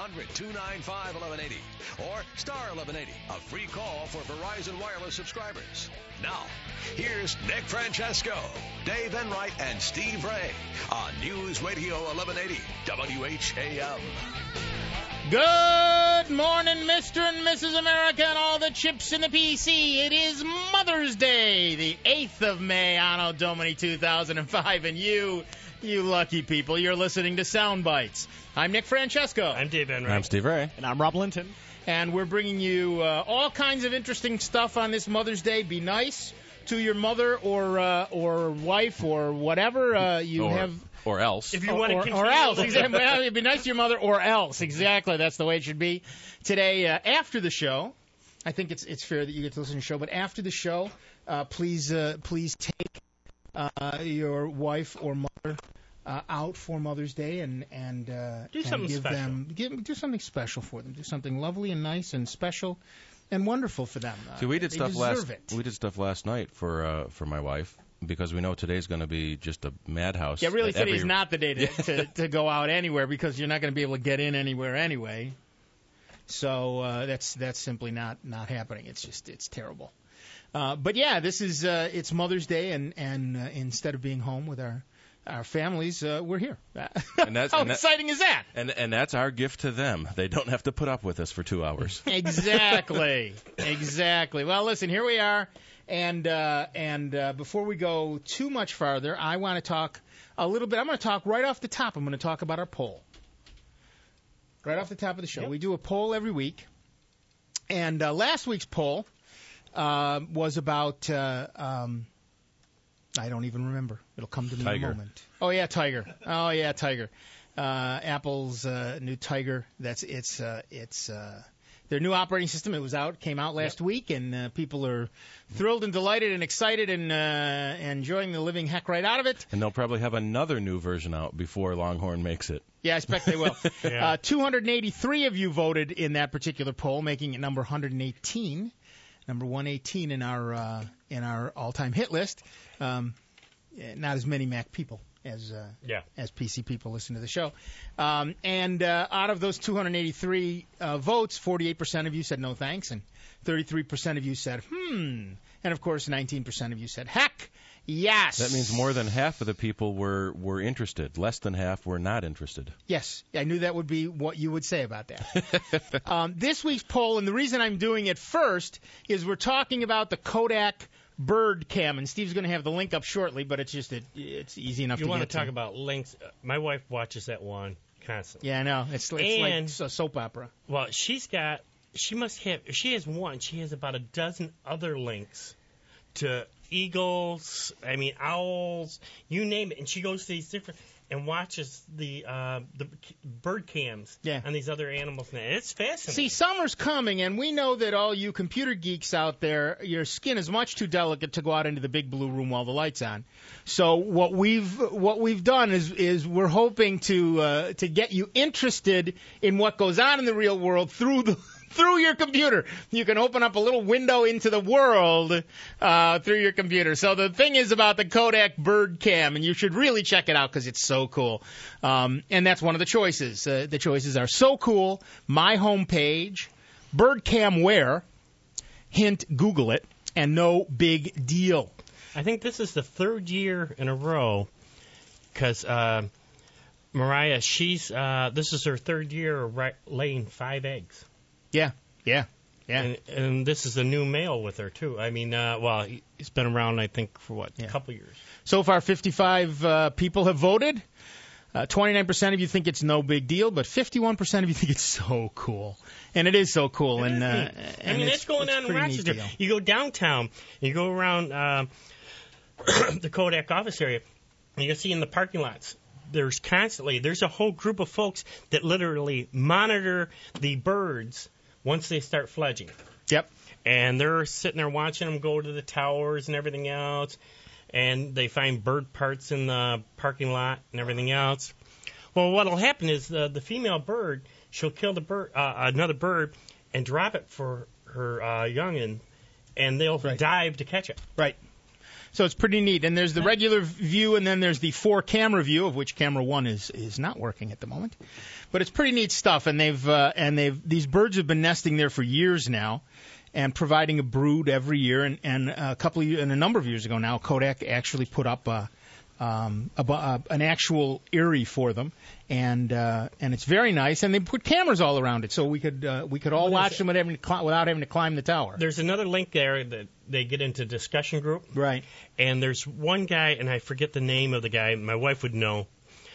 1-800-295-1180 or star 1180, a free call for Verizon Wireless subscribers. Now, here's Nick Francesco, Dave Enright, and Steve Ray on News Radio 1180 WHAM. Good morning, Mr. and Mrs. America and all the chips in the PC. It is Mother's Day, the 8th of May, Anno Domini 2005, and you lucky people, you're listening to Sound Bites. I'm Nick Francesco. I'm Dave Enright. I'm Steve Ray. And I'm Rob Linton. And we're bringing you all kinds of interesting stuff on this Mother's Day. Be nice to your mother or wife or whatever have. Or else. If you want to continue. Or else. Exactly. Well, be nice to your mother or else. Exactly. That's the way it should be. Today, after the show, I think it's fair that you get to listen to the show, but after the show, please take your wife or mother out for Mother's Day and do something give special. Do something special for them. Do something lovely and nice and special and wonderful for them. See, we did they stuff deserve it. We did stuff last night for my wife because we know today's going to be just a madhouse. Yeah, really, today's not the day to go out anywhere because you're not going to be able to get in anywhere anyway. So that's simply not happening. It's terrible. But yeah, this is it's Mother's Day, and instead of being home with our families, we're here. How exciting is that? And that's our gift to them. They don't have to put up with us for 2 hours. Exactly. Well, listen, here we are, and before we go too much farther, I want to talk a little bit. I'm going to talk right off the top. I'm going to talk about our poll. Right off the top of the show. Yep. We do a poll every week, and last week's poll was about. I don't even remember. It'll come to me in a moment. Oh yeah, Tiger. Apple's new Tiger. It's their new operating system. It came out last week, and people are thrilled and delighted and excited and enjoying the living heck right out of it. And they'll probably have another new version out before Longhorn makes it. Yeah, I expect they will. 283 of you voted in that particular poll, making it number 118. Number 118 in our all-time hit list. Not as many Mac people as PC people listen to the show. And out of those 283 votes, 48% of you said no thanks, and 33% of you said and of course 19% of you said heck yes. That means more than half of the people were interested. Less than half were not interested. Yes, I knew that would be what you would say about that. This week's poll, and the reason I'm doing it first, is we're talking about the Kodak Bird Cam, and Steve's going to have the link up shortly, but it's easy enough to get to. You want to talk about links? My wife watches that one constantly. Yeah, I know. It's like a soap opera. Well, she has about a dozen other links to eagles, owls, you name it, and she goes to these different and watches the bird cams on these other animals. And it's fascinating. See, summer's coming, and we know that all you computer geeks out there, your skin is much too delicate to go out into the big blue room while the light's on. So what we've done is we're hoping to get you interested in what goes on in the real world through your computer. You can open up a little window into the world through your computer. So the thing is about the Kodak Bird Cam, and you should really check it out because it's so cool. And that's one of the choices. The choices are So Cool, My Homepage, Bird Cam Where, hint, Google it, and No Big Deal. I think this is the third year in a row because Mariah, this is her third year laying 5 eggs. Yeah. And this is a new male with her, too. He's been around, I think, for a couple years. So far, 55 people have voted. 29% of you think it's no big deal, but 51% of you think it's so cool. And it is so cool. It's going on in Rochester. You go downtown, you go around the Kodak office area, and you'll see in the parking lots, there's a whole group of folks that literally monitor the birds once they start fledging. Yep. And they're sitting there watching them go to the towers and everything else. And they find bird parts in the parking lot and everything else. Well, what'll happen is the female bird, she'll kill another bird and drop it for her youngin', and they'll dive to catch it. Right. So it's pretty neat. And there's the regular view, and then there's the 4-camera view, of which camera 1 is not working at the moment. But it's pretty neat stuff. And these birds have been nesting there for years now, and providing a brood every year. And a number of years ago now, Kodak actually put up an actual eyrie for them, and it's very nice. And they put cameras all around it, so we could all watch them without having to climb the tower. There's another link there that they get into discussion group. Right. And there's one guy, and I forget the name of the guy. My wife would know.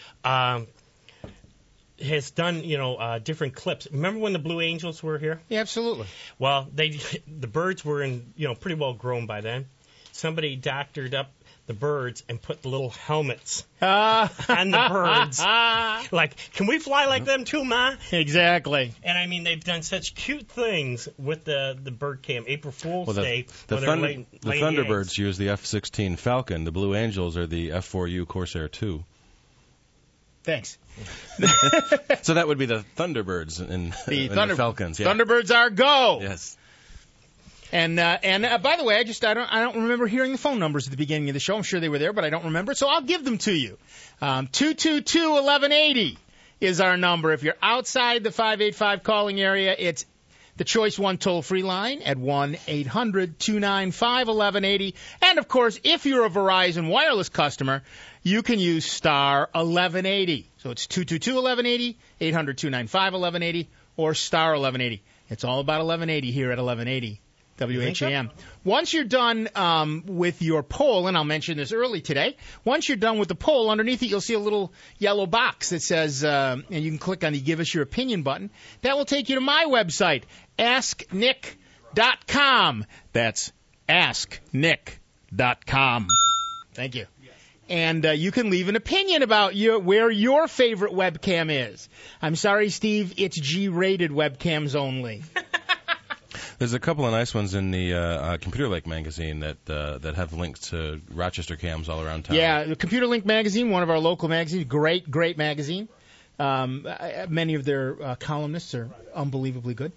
Has done, different clips. Remember when the Blue Angels were here? Yeah, absolutely. Well, the birds were pretty well grown by then. Somebody doctored up the birds and put the little helmets on the birds. Like, can we fly like them too, Ma? Exactly. And I mean, they've done such cute things with the bird cam. April Fool's Day. The Thunderbirds use the F-16 Falcon. The Blue Angels are the F-4U Corsair II. Thanks. So that would be the Thunderbirds and the Falcons. Yeah. Thunderbirds are go. Yes. And by the way, I don't remember hearing the phone numbers at the beginning of the show. I'm sure they were there, but I don't remember. So I'll give them to you. 222-1180 is our number. If you're outside the 585 calling area, it's the Choice 1 toll-free line at 1-800-295-1180. And, of course, if you're a Verizon Wireless customer, you can use star 1180. So it's 222-1180, 800-295-1180, or star 1180. It's all about 1180 here at 1180 WHAM. Once you're done with your poll, and I'll mention this early today, once you're done with the poll, underneath it you'll see a little yellow box that says, and you can click on the Give Us Your Opinion button. That will take you to my website, AskNick.com. That's AskNick.com. Thank you. And you can leave an opinion about where your favorite webcam is. I'm sorry, Steve, it's G-rated webcams only. There's a couple of nice ones in the Computer Link magazine that have links to Rochester cams all around town. Yeah, the Computer Link magazine, one of our local magazines, great magazine. Many of their columnists are unbelievably good.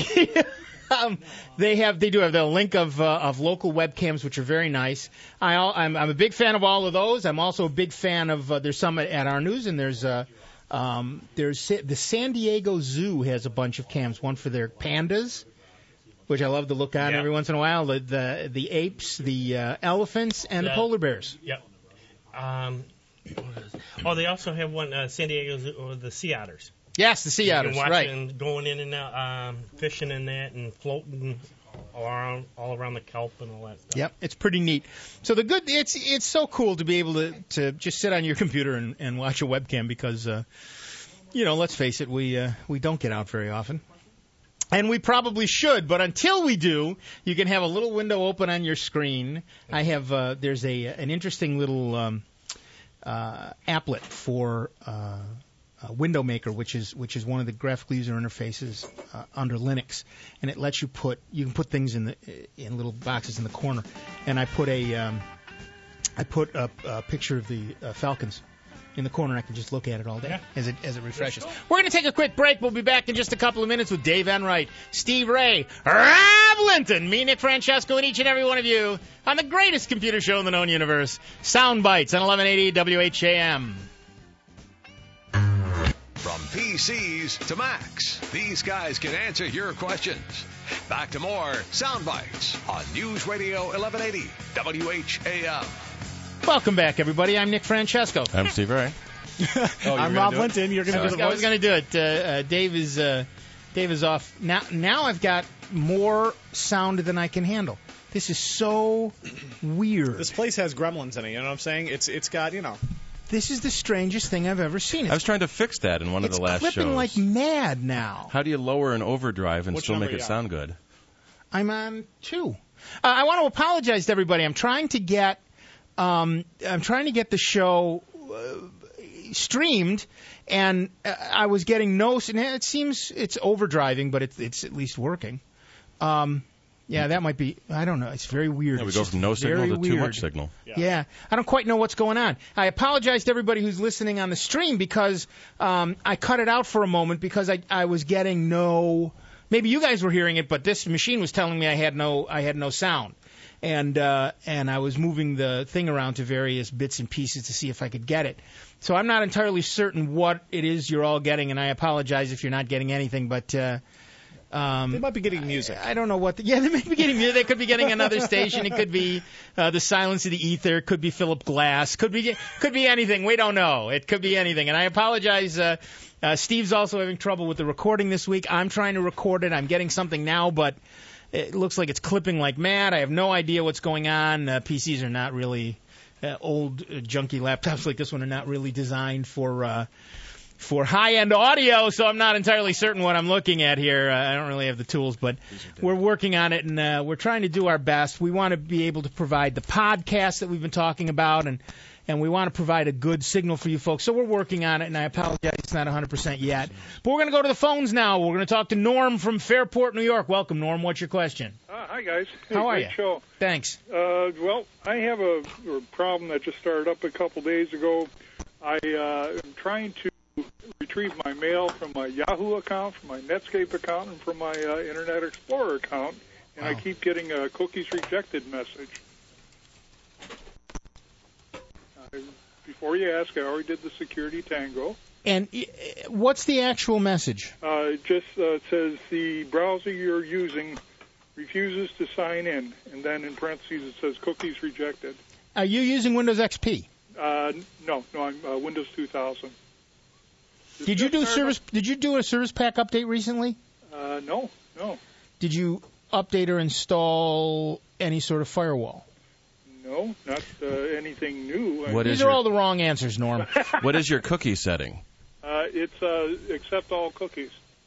They do have the link of local webcams, which are very nice. I'm a big fan of all of those. I'm also a big fan of there's some at our news, and there's the San Diego Zoo has a bunch of cams. One for their pandas, which I love to look on every once in a while. The apes, the elephants, and the polar bears. Yep. They also have one San Diego Zoo, the sea otters. Yes, the sea otters, right. And going in and out, fishing in that and floating all around the kelp and all that stuff. Yep, it's pretty neat. So it's so cool to be able to just sit on your computer and watch a webcam because, let's face it, we don't get out very often. And we probably should, but until we do, you can have a little window open on your screen. I have there's an interesting little applet for Window Maker, which is one of the graphical user interfaces under Linux, and it lets you put things in little boxes in the corner. And I put a picture of the Falcons in the corner. I can just look at it all day as it refreshes. We're going to take a quick break. We'll be back in just a couple of minutes with Dave Enright, Steve Ray, Rob Linton, me, Nick Francesco, and each and every one of you on the greatest computer show in the known universe, Sound Bites on 1180 WHAM. From PCs to Macs, these guys can answer your questions. Back to more Sound Bites on News Radio 1180 WHAM. Welcome back, everybody. I'm Nick Francesco. I'm Steve Ray. I'm Rob Linton. You're going to do the voice? I was going to do it. Dave is off. Now I've got more sound than I can handle. This is so weird. This place has gremlins in it, you know what I'm saying? It's got, This is the strangest thing I've ever seen. I was trying to fix that in one of the last shows. It's clipping like mad now. How do you lower an overdrive and still make it sound good? I'm on 2. I want to apologize to everybody. I'm trying to get the show streamed, and I was getting it seems it's overdriving, but it's at least working. Yeah, that might be. I don't know. It's very weird. Yeah, we go from no signal to too much signal. Yeah, I don't quite know what's going on. I apologize to everybody who's listening on the stream because I cut it out for a moment because I was getting no. Maybe you guys were hearing it, but this machine was telling me I had no sound. and I was moving the thing around to various bits and pieces to see if I could get it. So I'm not entirely certain what it is you're all getting, and I apologize if you're not getting anything, but they might be getting music. I don't know what. They may be getting music. They could be getting another station. It could be the Silence of the Ether. It could be Philip Glass. Could be anything. We don't know. It could be anything. And I apologize. Steve's also having trouble with the recording this week. I'm trying to record it. I'm getting something now, but it looks like it's clipping like mad. I have no idea what's going on. PCs are not really old junky laptops like this one are not really designed for high-end audio, so I'm not entirely certain what I'm looking at here. I don't really have the tools, but we're working on it, and we're trying to do our best. We want to be able to provide the podcast that we've been talking about, and we want to provide a good signal for you folks. So we're working on it, and I apologize it's not 100% yet. But we're going to go to the phones now. We're going to talk to Norm from Fairport, New York. Welcome, Norm. What's your question? Hi, guys. Hey, how are great you? Show. Thanks. Well, I have a problem that just started up a couple days ago. I am trying to retrieve my mail from my Yahoo account, from my Netscape account, and from my Internet Explorer account, and I keep getting a cookies rejected message. Before you ask, I already did the security tango. And what's the actual message? It just says the browser you're using refuses to sign in, and then in parentheses it says cookies rejected. Are you using Windows XP? No, I'm Windows 2000. Did you do a Service Pack update recently? No. Did you update or install any sort of firewall? No, not anything new. These are all the wrong answers, Norm. What is your cookie setting? It's accept all cookies.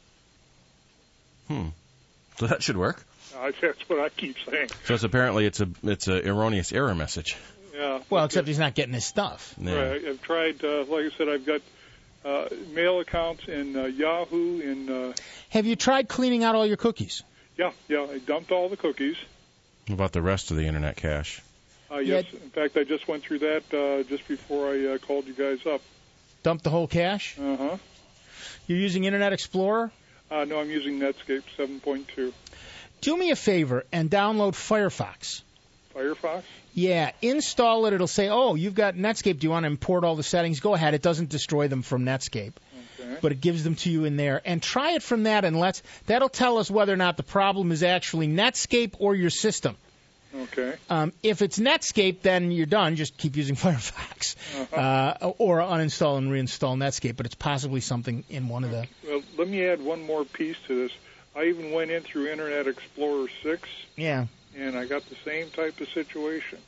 So that should work. That's what I keep saying. So apparently it's a erroneous error message. Yeah. Well, except he's not getting his stuff. Yeah. Right. I've tried. Like I said, I've got mail accounts in Yahoo. Have you tried cleaning out all your cookies? Yeah. I dumped all the cookies. What about the rest of the internet cache? Yes. In fact, I just went through that just before I called you guys up. Dumped the whole cache? Uh-huh. You're using Internet Explorer? No, I'm using Netscape 7.2. Do me a favor and download Firefox. Firefox? Yeah, install it. It'll say, oh, you've got Netscape. Do you want to import all the settings? Go ahead. It doesn't destroy them from Netscape. Okay. But it gives them to you in there. And try it from that, and that'll tell us whether or not the problem is actually Netscape or your system. Okay. If it's Netscape, then you're done. Just keep using Firefox. Or uninstall and reinstall Netscape. But it's possibly something in one of the... Well, let me add one more piece to this. I even went in through Internet Explorer 6. Yeah. And I got the same type of situation.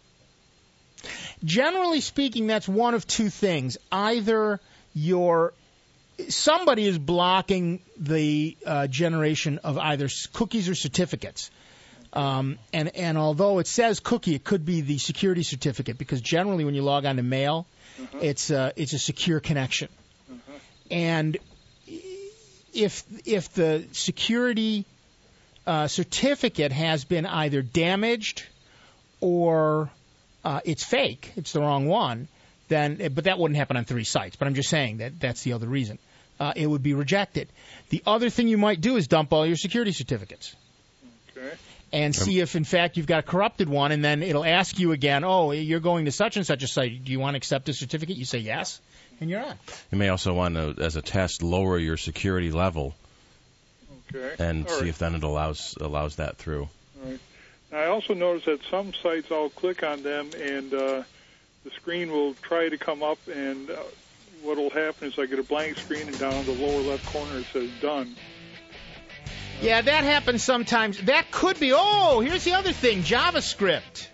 Generally speaking, that's one of two things. Either somebody is blocking the generation of either cookies or certificates. And although it says cookie, it could be the security certificate, because generally when you log on to mail, it's a secure connection. And if the security certificate has been either damaged or it's fake, it's the wrong one, but that wouldn't happen on 3 sites. But I'm just saying that's the other reason. It would be rejected. The other thing you might do is dump all your security certificates. Okay. And see if, in fact, you've got a corrupted one, and then it'll ask you again, oh, you're going to such and such a site. Do you want to accept a certificate? You say yes, and you're on. You may also want to, as a test, lower your security level. Okay. And see if then it allows that through. All right. Now, I also noticed that some sites, I'll click on them, and the screen will try to come up, and what will happen is I get a blank screen, and down in the lower left corner it says done. Yeah, that happens sometimes. That could be, here's the other thing, JavaScript.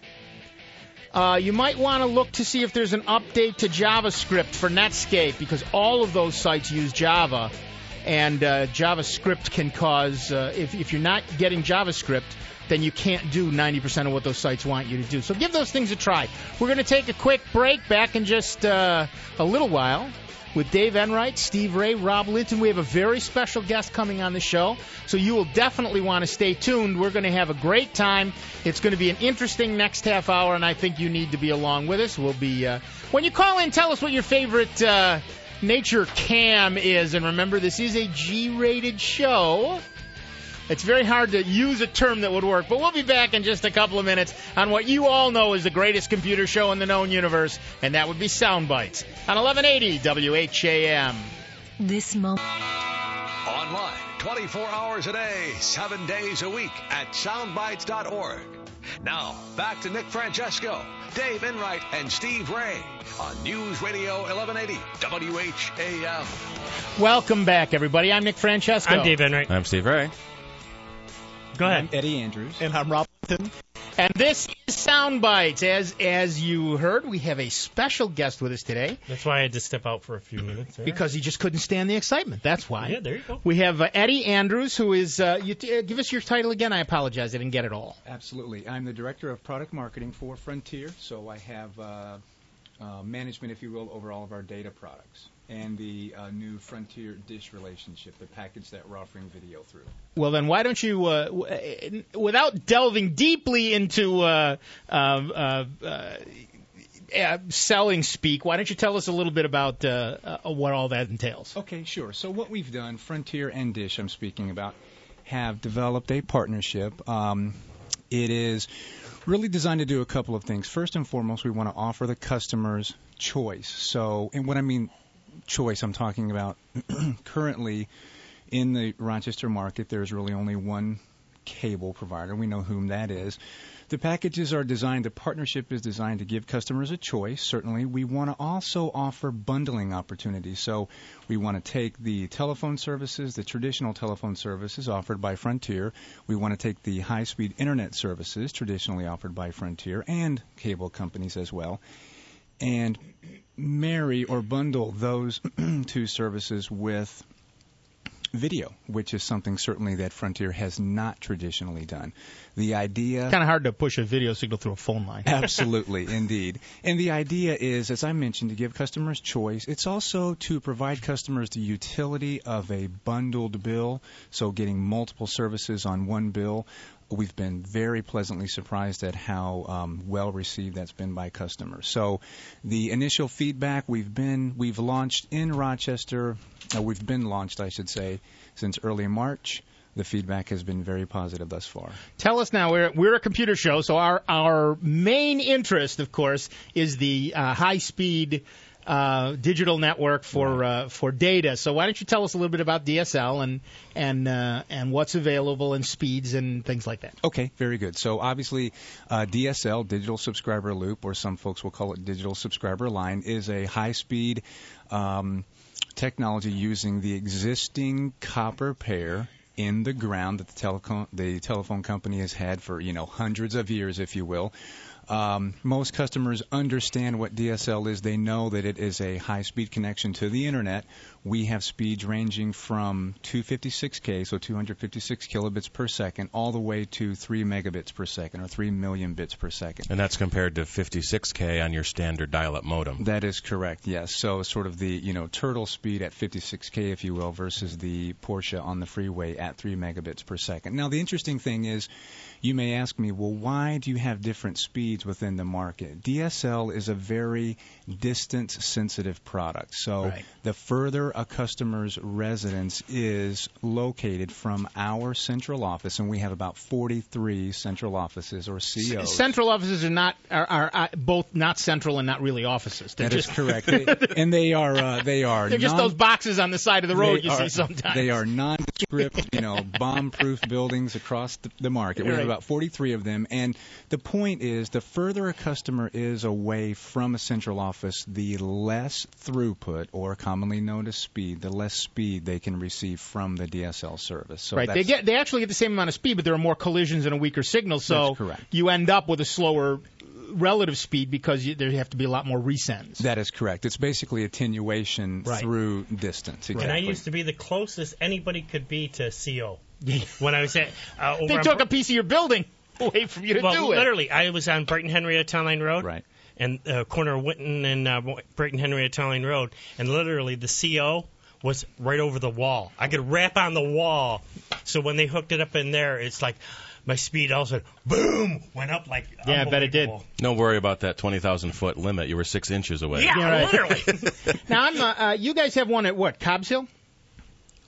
You might want to look to see if there's an update to JavaScript for Netscape, because all of those sites use Java, and JavaScript can cause, if you're not getting JavaScript, then you can't do 90% of what those sites want you to do. So give those things a try. We're going to take a quick break, back in just a little while, with Dave Enright, Steve Ray, Rob Linton. We have a very special guest coming on the show, so you will definitely want to stay tuned. We're going to have a great time. It's going to be an interesting next half hour, and I think you need to be along with us. We'll be when you call in, tell us what your favorite nature cam is, and remember, this is a G-rated show. It's very hard to use a term that would work, but we'll be back in just a couple of minutes on what you all know is the greatest computer show in the known universe, and that would be Sound Bites on 1180 WHAM. This moment. Online, 24 hours a day, 7 days a week at soundbites.org. Now, back to Nick Francesco, Dave Enright, and Steve Ray on News Radio 1180 WHAM. Welcome back, everybody. I'm Nick Francesco. I'm Dave Enright. I'm Steve Ray. Go ahead. I'm Eddie Andrews. And I'm Rob Linton. And this is Sound Bites. As you heard, we have a special guest with us today. That's why I had to step out for a few minutes. There. Because he just couldn't stand the excitement. That's why. Yeah, there you go. We have Eddie Andrews, who is, give us your title again. I apologize. I didn't get it all. Absolutely. I'm the Director of Product Marketing for Frontier, so I have management, if you will, over all of our data products and the new Frontier Dish relationship, the package that we're offering video through. Well, then why don't you, without delving deeply into selling speak, why don't you tell us a little bit about what all that entails? Okay, sure. So what we've done, Frontier and Dish I'm speaking about, have developed a partnership. It is really designed to do a couple of things. First and foremost, we want to offer the customers choice. So, and what I mean choice, I'm talking about currently in the Rochester market, there's really only one cable provider. We know whom that is. The packages are designed, the partnership is designed to give customers a choice. Certainly, we want to also offer bundling opportunities. So we want to take the telephone services, the traditional telephone services offered by Frontier. We want to take the high-speed internet services traditionally offered by Frontier and cable companies as well, and marry or bundle those two services with video, which is something certainly that Frontier has not traditionally done. The idea... Kind of hard to push a video signal through a phone line. Absolutely, indeed. And the idea is, as I mentioned, to give customers choice. It's also to provide customers the utility of a bundled bill, so getting multiple services on one bill. We've been very pleasantly surprised at how well received that's been by customers. So the initial feedback, we've launched in Rochester, we've been launched, I should say, since early March. The feedback has been very positive thus far. Tell us now, we're a computer show, so our main interest, of course, is the high-speed digital network for data. So why don't you tell us a little bit about DSL and what's available and speeds and things like that? Okay, very good. So obviously, DSL, Digital Subscriber Loop, or some folks will call it Digital Subscriber Line, is a high-speed technology using the existing copper pair in the ground that the telephone company has had for hundreds of years, if you will. Most customers understand what DSL is. They know that it is a high-speed connection to the Internet. We have speeds ranging from 256K, so 256 kilobits per second, all the way to 3 megabits per second, or 3 million bits per second. And that's compared to 56K on your standard dial-up modem. That is correct, yes. So sort of the turtle speed at 56K, if you will, versus the Porsche on the freeway at 3 megabits per second. Now, the interesting thing is, you may ask me, well, why do you have different speeds within the market? DSL is a very distance-sensitive product. So the further a customer's residence is located from our central office, and we have about 43 central offices or COs. Central offices are both not central and not really offices. That is correct. And they are They're just those boxes on the side of the road you see sometimes. They are nondescript, bomb-proof buildings across the market. We have about 43 of them, and the point is, the further a customer is away from a central office, the less throughput, or commonly known as speed, the less speed they can receive from the DSL service. So they actually get the same amount of speed, but there are more collisions and a weaker signal, so that's correct. You end up with a slower relative speed because there have to be a lot more resends. That is correct. It's basically attenuation through distance. Exactly. And I used to be the closest anybody could be to CO. When I was at they took a piece of your building away from you to do it. Literally, I was on Brighton Henrietta Town Line Road, and corner of Winton and Brighton Henrietta Town Line Road, and literally the CO was right over the wall. I could rap on the wall, so when they hooked it up in there, it's like my speed all of a sudden, boom, went up like I bet it did. No worry about that 20,000-foot limit. You were 6 inches away. Yeah, literally. Now, you guys have one at what, Cobb's Hill?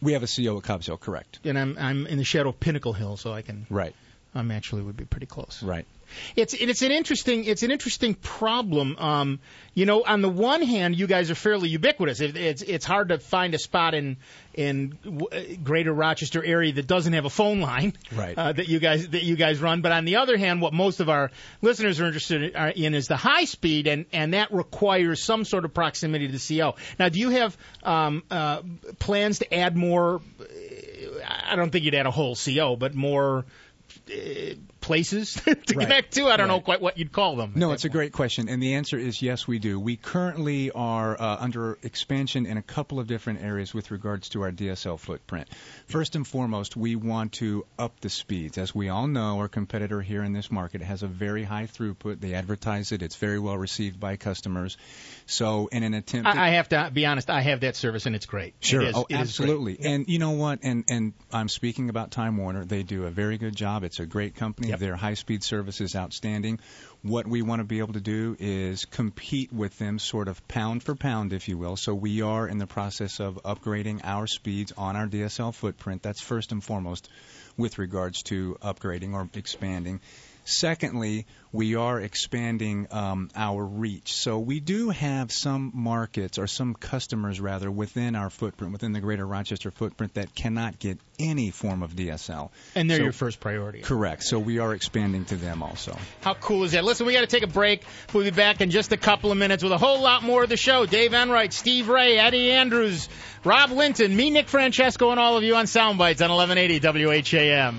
We have a CO at Cobbsville, correct. And I'm in the shadow of Pinnacle Hill, so I can. Right. I'm actually would be pretty close. Right. It's an interesting problem. On the one hand, you guys are fairly ubiquitous. It's hard to find a spot in Greater Rochester area that doesn't have a phone line, right. That you guys run. But on the other hand, what most of our listeners are interested in is the high speed, and that requires some sort of proximity to the CO. Now, do you have plans to add more? I don't think you'd add a whole CO, but more places to connect to? I don't know quite what you'd call them. No, it's a great question, and the answer is yes, we do. We currently are under expansion in a couple of different areas with regards to our DSL footprint. First and foremost, we want to up the speeds. As we all know, our competitor here in this market has a very high throughput. They advertise it. It's very well received by customers. So in an attempt I have to be honest, I have that service, and it's great. Sure. It is Absolutely. Great. And you know what? And I'm speaking about Time Warner. They do a very good job. It's a great company. Yep. Their high-speed service is outstanding. What we want to be able to do is compete with them sort of pound for pound, if you will. So we are in the process of upgrading our speeds on our DSL footprint. That's first and foremost with regards to upgrading or expanding. Secondly, we are expanding our reach. So we do have some markets, or some customers rather, within our footprint, within the Greater Rochester footprint, that cannot get any form of DSL. And they're your first priority. Correct. So we are expanding to them also. How cool is that? Listen, we got to take a break. We'll be back in just a couple of minutes with a whole lot more of the show. Dave Enright, Steve Ray, Eddie Andrews, Rob Linton, me, Nick Francesco, and all of you on Soundbites on 1180 WHAM.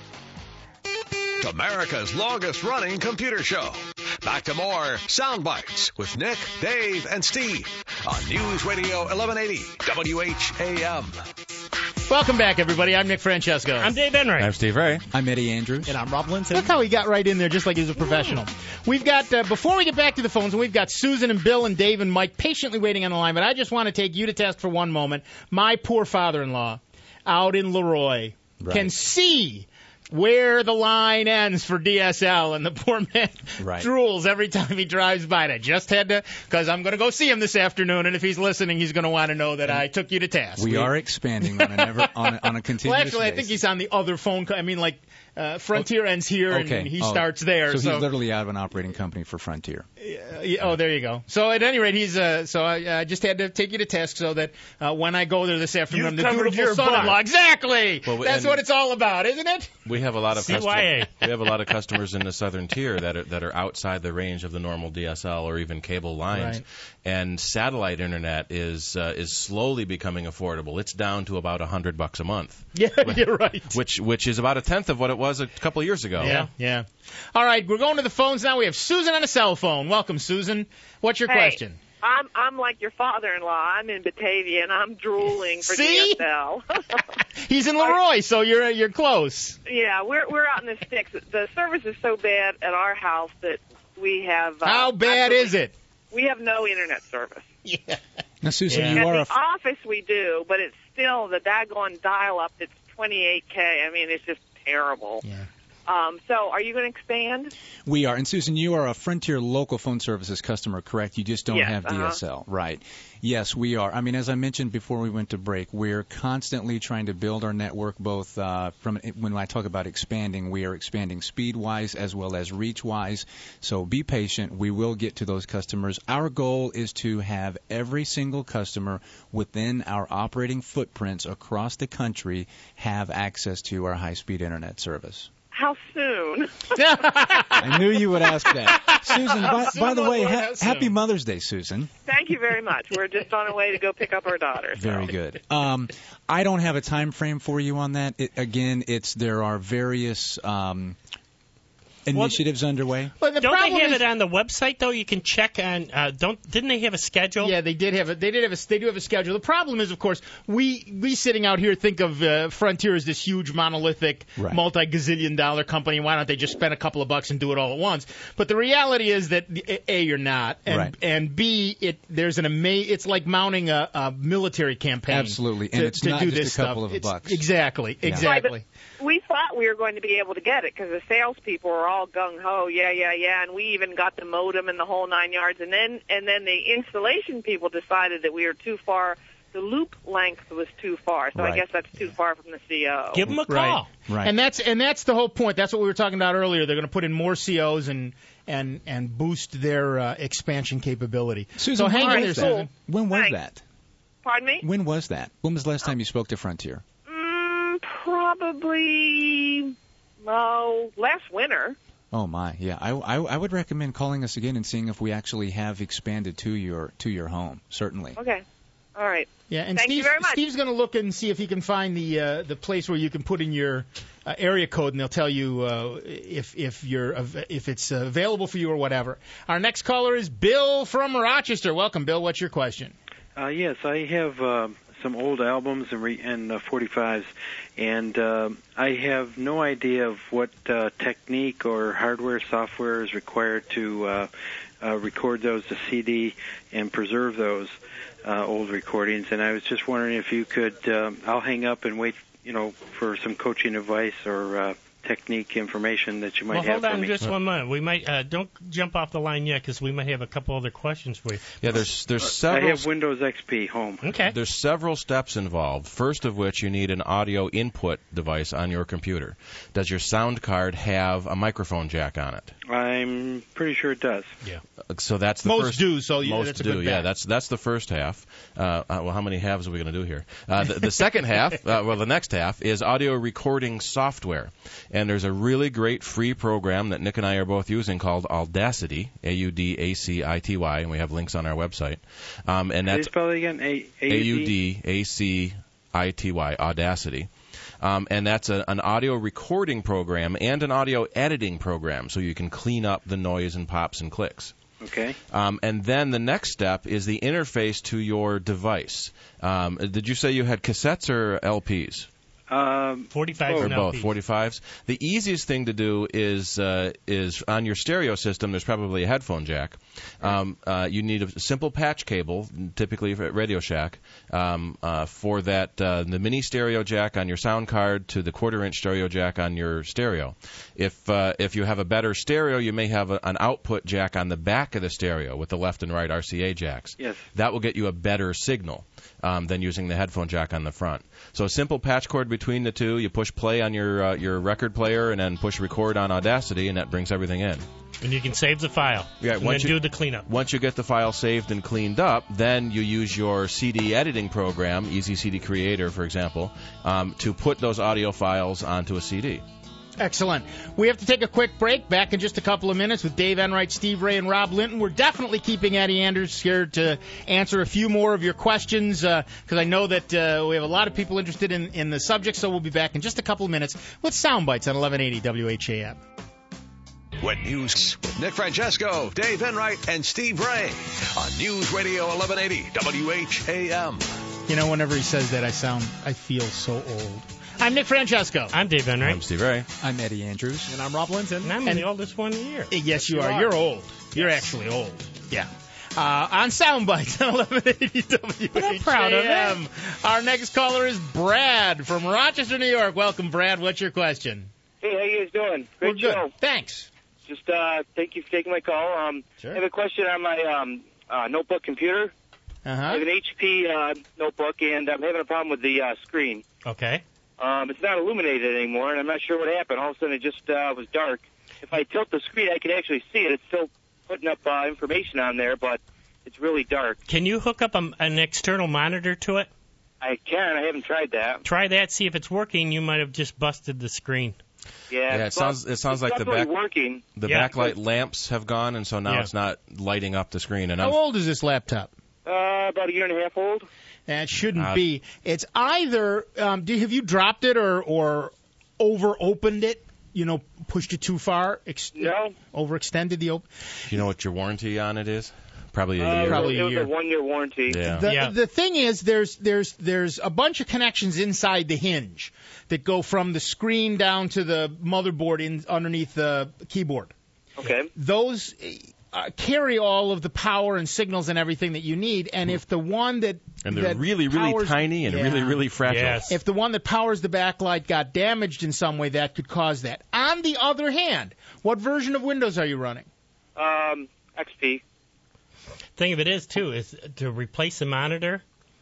America's longest-running computer show. Back to more Soundbites with Nick, Dave, and Steve on News Radio 1180 WHAM. Welcome back, everybody. I'm Nick Francesco. I'm Dave Enright. I'm Steve Ray. I'm Eddie Andrews. And I'm Rob Linton. Look how he got right in there just like he was a professional. We've got, before we get back to the phones, we've got Susan and Bill and Dave and Mike patiently waiting on the line, but I just want to take you to task for one moment. My poor father-in-law out in Leroy can see where the line ends for DSL, and the poor man drools every time he drives by. And I just had to, because I'm going to go see him this afternoon, and if he's listening, he's going to want to know that I took you to task. We are expanding on a continuous Well, actually, basis. I think he's on the other phone. Frontier ends here, and he starts there. So he's literally out of an operating company for Frontier. Oh, there you go. So at any rate, I just had to take you to task so that when I go there this afternoon, I'm the dutiful son-in-law. Exactly. Well, that's what it's all about, isn't it? We have a lot of CYA. we have a lot of customers in the southern tier that are outside the range of the normal DSL or even cable lines, and satellite internet is slowly becoming affordable. It's down to about $100 a month. Yeah, you're right. Which is about a tenth of what it was a couple of years ago. Yeah. All right, we're going to the phones now. We have Susan on a cell phone. Welcome, Susan. What's your question? I'm like your father-in-law. I'm in Batavia, and I'm drooling for See? DSL. He's in Leroy, so you're close. Yeah, we're out in the sticks. The service is so bad at our house that we have. How bad is it? We have no internet service. Yeah. Now, Susan, At the office we do, but it's still the daggone dial-up that's 28K. I mean, it's just terrible. Yeah. So are you going to expand? We are. And, Susan, you are a Frontier Local Phone Services customer, correct? You just don't have DSL. Right. Yes, we are. I mean, as I mentioned before we went to break, we're constantly trying to build our network, both when I talk about expanding, we are expanding speed-wise as well as reach-wise. So be patient. We will get to those customers. Our goal is to have every single customer within our operating footprints across the country have access to our high-speed internet service. How soon? I knew you would ask that. Susan, by the way, happy Mother's Day, Susan. Thank you very much. We're just on our way to go pick up our daughter. Very good. I don't have a time frame for you on that. There are various initiatives underway. Well, don't they have it on the website though? You can check on. Didn't they have a schedule? Yeah, they do have a schedule. The problem is, of course, we sitting out here think of Frontier as this huge monolithic multi-gazillion-dollar company. Why don't they just spend a couple of bucks and do it all at once? But the reality is that A, you're not, and B, it's like mounting a military campaign. Absolutely, and it's not do just this a couple stuff. of bucks. Exactly. Right, we thought we were going to be able to get it because the salespeople were all gung-ho, yeah, and we even got the modem and the whole 9 yards. And then the installation people decided that we were too far the loop length was too far. So Right. I guess that's too far from the CO. Give them a call. Right. And that's the whole point. That's what we were talking about earlier. They're going to put in more COs and boost their expansion capability. Susan, so hang when in there, was Susan. When was Thanks. that? Pardon me? When was that? When was the last time you spoke to Frontier? Probably, last winter. Oh my, yeah. I would recommend calling us again and seeing if we actually have expanded to your home. Certainly. Okay. All right. Yeah, and Thank you very much. Steve's going to look and see if he can find the place where you can put in your area code, and they'll tell you if it's available for you or whatever. Our next caller is Bill from Rochester. Welcome, Bill. What's your question? Yes, I have some old albums and 45s, and I have no idea of what technique or hardware software is required to record those to CD and preserve those old recordings. And I was just wondering if you could. I'll hang up and wait, for some coaching advice or technique information that you might have hold for on me. just 1 minute. We might don't jump off the line yet because we might have a couple other questions for you. Yeah, there's I several. have Windows XP home. Okay. There's several steps involved. First of which, you need an audio input device on your computer. Does your sound card have a microphone jack on it? I'm pretty sure it does. Yeah. So that's the Most first. do, so most that's a do. good Yeah, bet. that's the first half. Well, how many halves are we going to do here? The second half, the next half is audio recording software, and there's a really great free program that Nick and I are both using called Audacity, Audacity, and we have links on our website. And Can you that's spell it again? Audacity, Audacity. And that's an audio recording program and an audio editing program, so you can clean up the noise and pops and clicks. Okay. And then the next step is the interface to your device. Did you say you had cassettes or LPs? 45 Or and both, LPs. 45s. The easiest thing to do is on your stereo system, there's probably a headphone jack. You need a simple patch cable, typically at Radio Shack, for that the mini stereo jack on your sound card to the quarter-inch stereo jack on your stereo. If you have a better stereo, you may have an output jack on the back of the stereo with the left and right RCA jacks. Yes. That will get you a better signal than using the headphone jack on the front. So a simple patch cord between the two. You push play on your record player and then push record on Audacity, and that brings everything in. And you can save the file. Yeah, and once then you- do the cleanup. Once you get the file saved and cleaned up, then you use your CD editing program, Easy CD Creator, for example, to put those audio files onto a CD. Excellent. We have to take a quick break. Back in just a couple of minutes with Dave Enright, Steve Ray, and Rob Linton. We're definitely keeping Eddie Anders here to answer a few more of your questions because I know that we have a lot of people interested in the subject, so we'll be back in just a couple of minutes with Soundbites on 1180 WHAM. When news with Nick Francesco, Dave Enright, and Steve Ray on News Radio 1180 WHAM. You know, whenever he says that, I feel so old. I'm Nick Francesco. I'm Dave Enright. I'm Steve Ray. I'm Eddie Andrews. And I'm Rob Linton. And I'm the oldest one here. Yes, you are. You're old. You're actually old. Yeah. On Soundbites on 1180 WHAM. But I'm proud of it. Our next caller is Brad from Rochester, New York. Welcome, Brad. What's your question? Hey, how you guys doing? We're Great good. show. Thanks. Just thank you for taking my call. Sure. I have a question on my notebook computer. I have Uh-huh. an HP notebook, and I'm having a problem with the screen. Okay. It's not illuminated anymore, and I'm not sure what happened. All of a sudden, it just was dark. If I tilt the screen, I can actually see it. It's still putting up information on there, but it's really dark. Can you hook up an external monitor to it? I can. I haven't tried that. Try that, see if it's working. You might have just busted the screen. Yeah, it sounds it's like the definitely working. backlight lamps have gone, and so now Yeah. it's not lighting up the screen. And How old is this laptop? About a year and a half old. That shouldn't be. It's either have you dropped it or over opened it? You know, pushed it too far. No. Overextended the open. Do you know what your warranty on it is? Probably a year. Probably it a was year. a 1-year warranty. Yeah. The thing is, there's a bunch of connections inside the hinge that go from the screen down to the motherboard underneath the keyboard. Okay. Those carry all of the power and signals and everything that you need. And if the one that And they're that really, really powers- tiny and Yeah. really, really fragile. Yes. If the one that powers the backlight got damaged in some way, that could cause that. On the other hand, what version of Windows are you running? XP. Thing of it is, too, is to replace the monitor,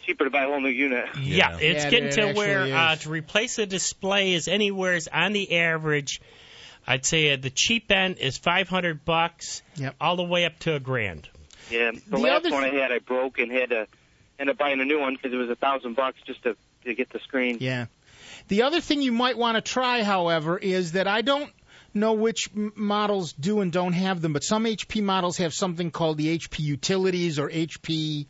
cheaper to buy a whole new unit. Yeah, it's getting it to where actually is. to replace a display is anywhere on the average. I'd say the cheap end is $500, all the way up to $1,000. Yeah, the last one I had, I broke and had to end up buying a new one because it was $1,000 just to get the screen. Yeah. The other thing you might want to try, however, is that I don't know which models do and don't have them, but some HP models have something called the HP Utilities or HP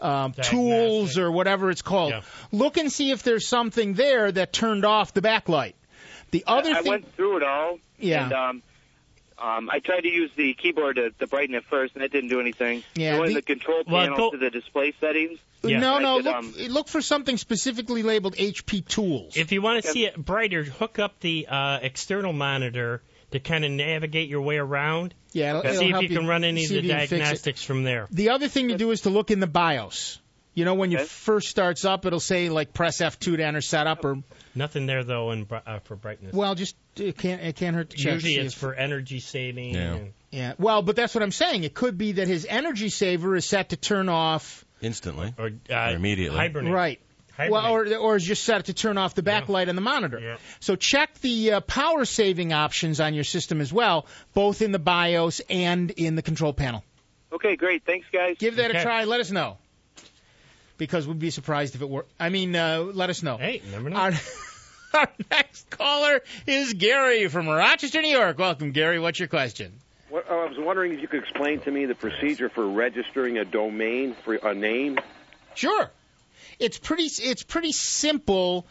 Tools or whatever it's called. Yeah. Look and see if there's something there that turned off the backlight. The other I thing, went through it all. Yeah. And I tried to use the keyboard to brighten it first, and that didn't do anything. Yeah, I went in the control panel to the display settings. No, look for something specifically labeled HP Tools. If you want to see it brighter, hook up the external monitor to kind of navigate your way around. Yeah, it'll see if help you can run any of the diagnostics from there. The other thing to do is to look in the BIOS. You know, when you first starts up, it'll say like press F2 to enter setup or nothing there though for brightness. Well, just it can't hurt to check. Usually it's for energy saving. Yeah. Well, but that's what I'm saying. It could be that his energy saver is set to turn off instantly or immediately. Hibernate. Right. Well, or is just set to turn off the backlight on the monitor. Yeah. So check the power saving options on your system as well, both in the BIOS and in the control panel. Okay, great. Thanks, guys. Give that a try. Let us know. Because we'd be surprised if it were. I mean, let us know. Hey, never know. Our next caller is Gary from Rochester, New York. Welcome, Gary. What's your question? Well, I was wondering if you could explain to me the procedure for registering a domain for a name. Sure. It's pretty simple.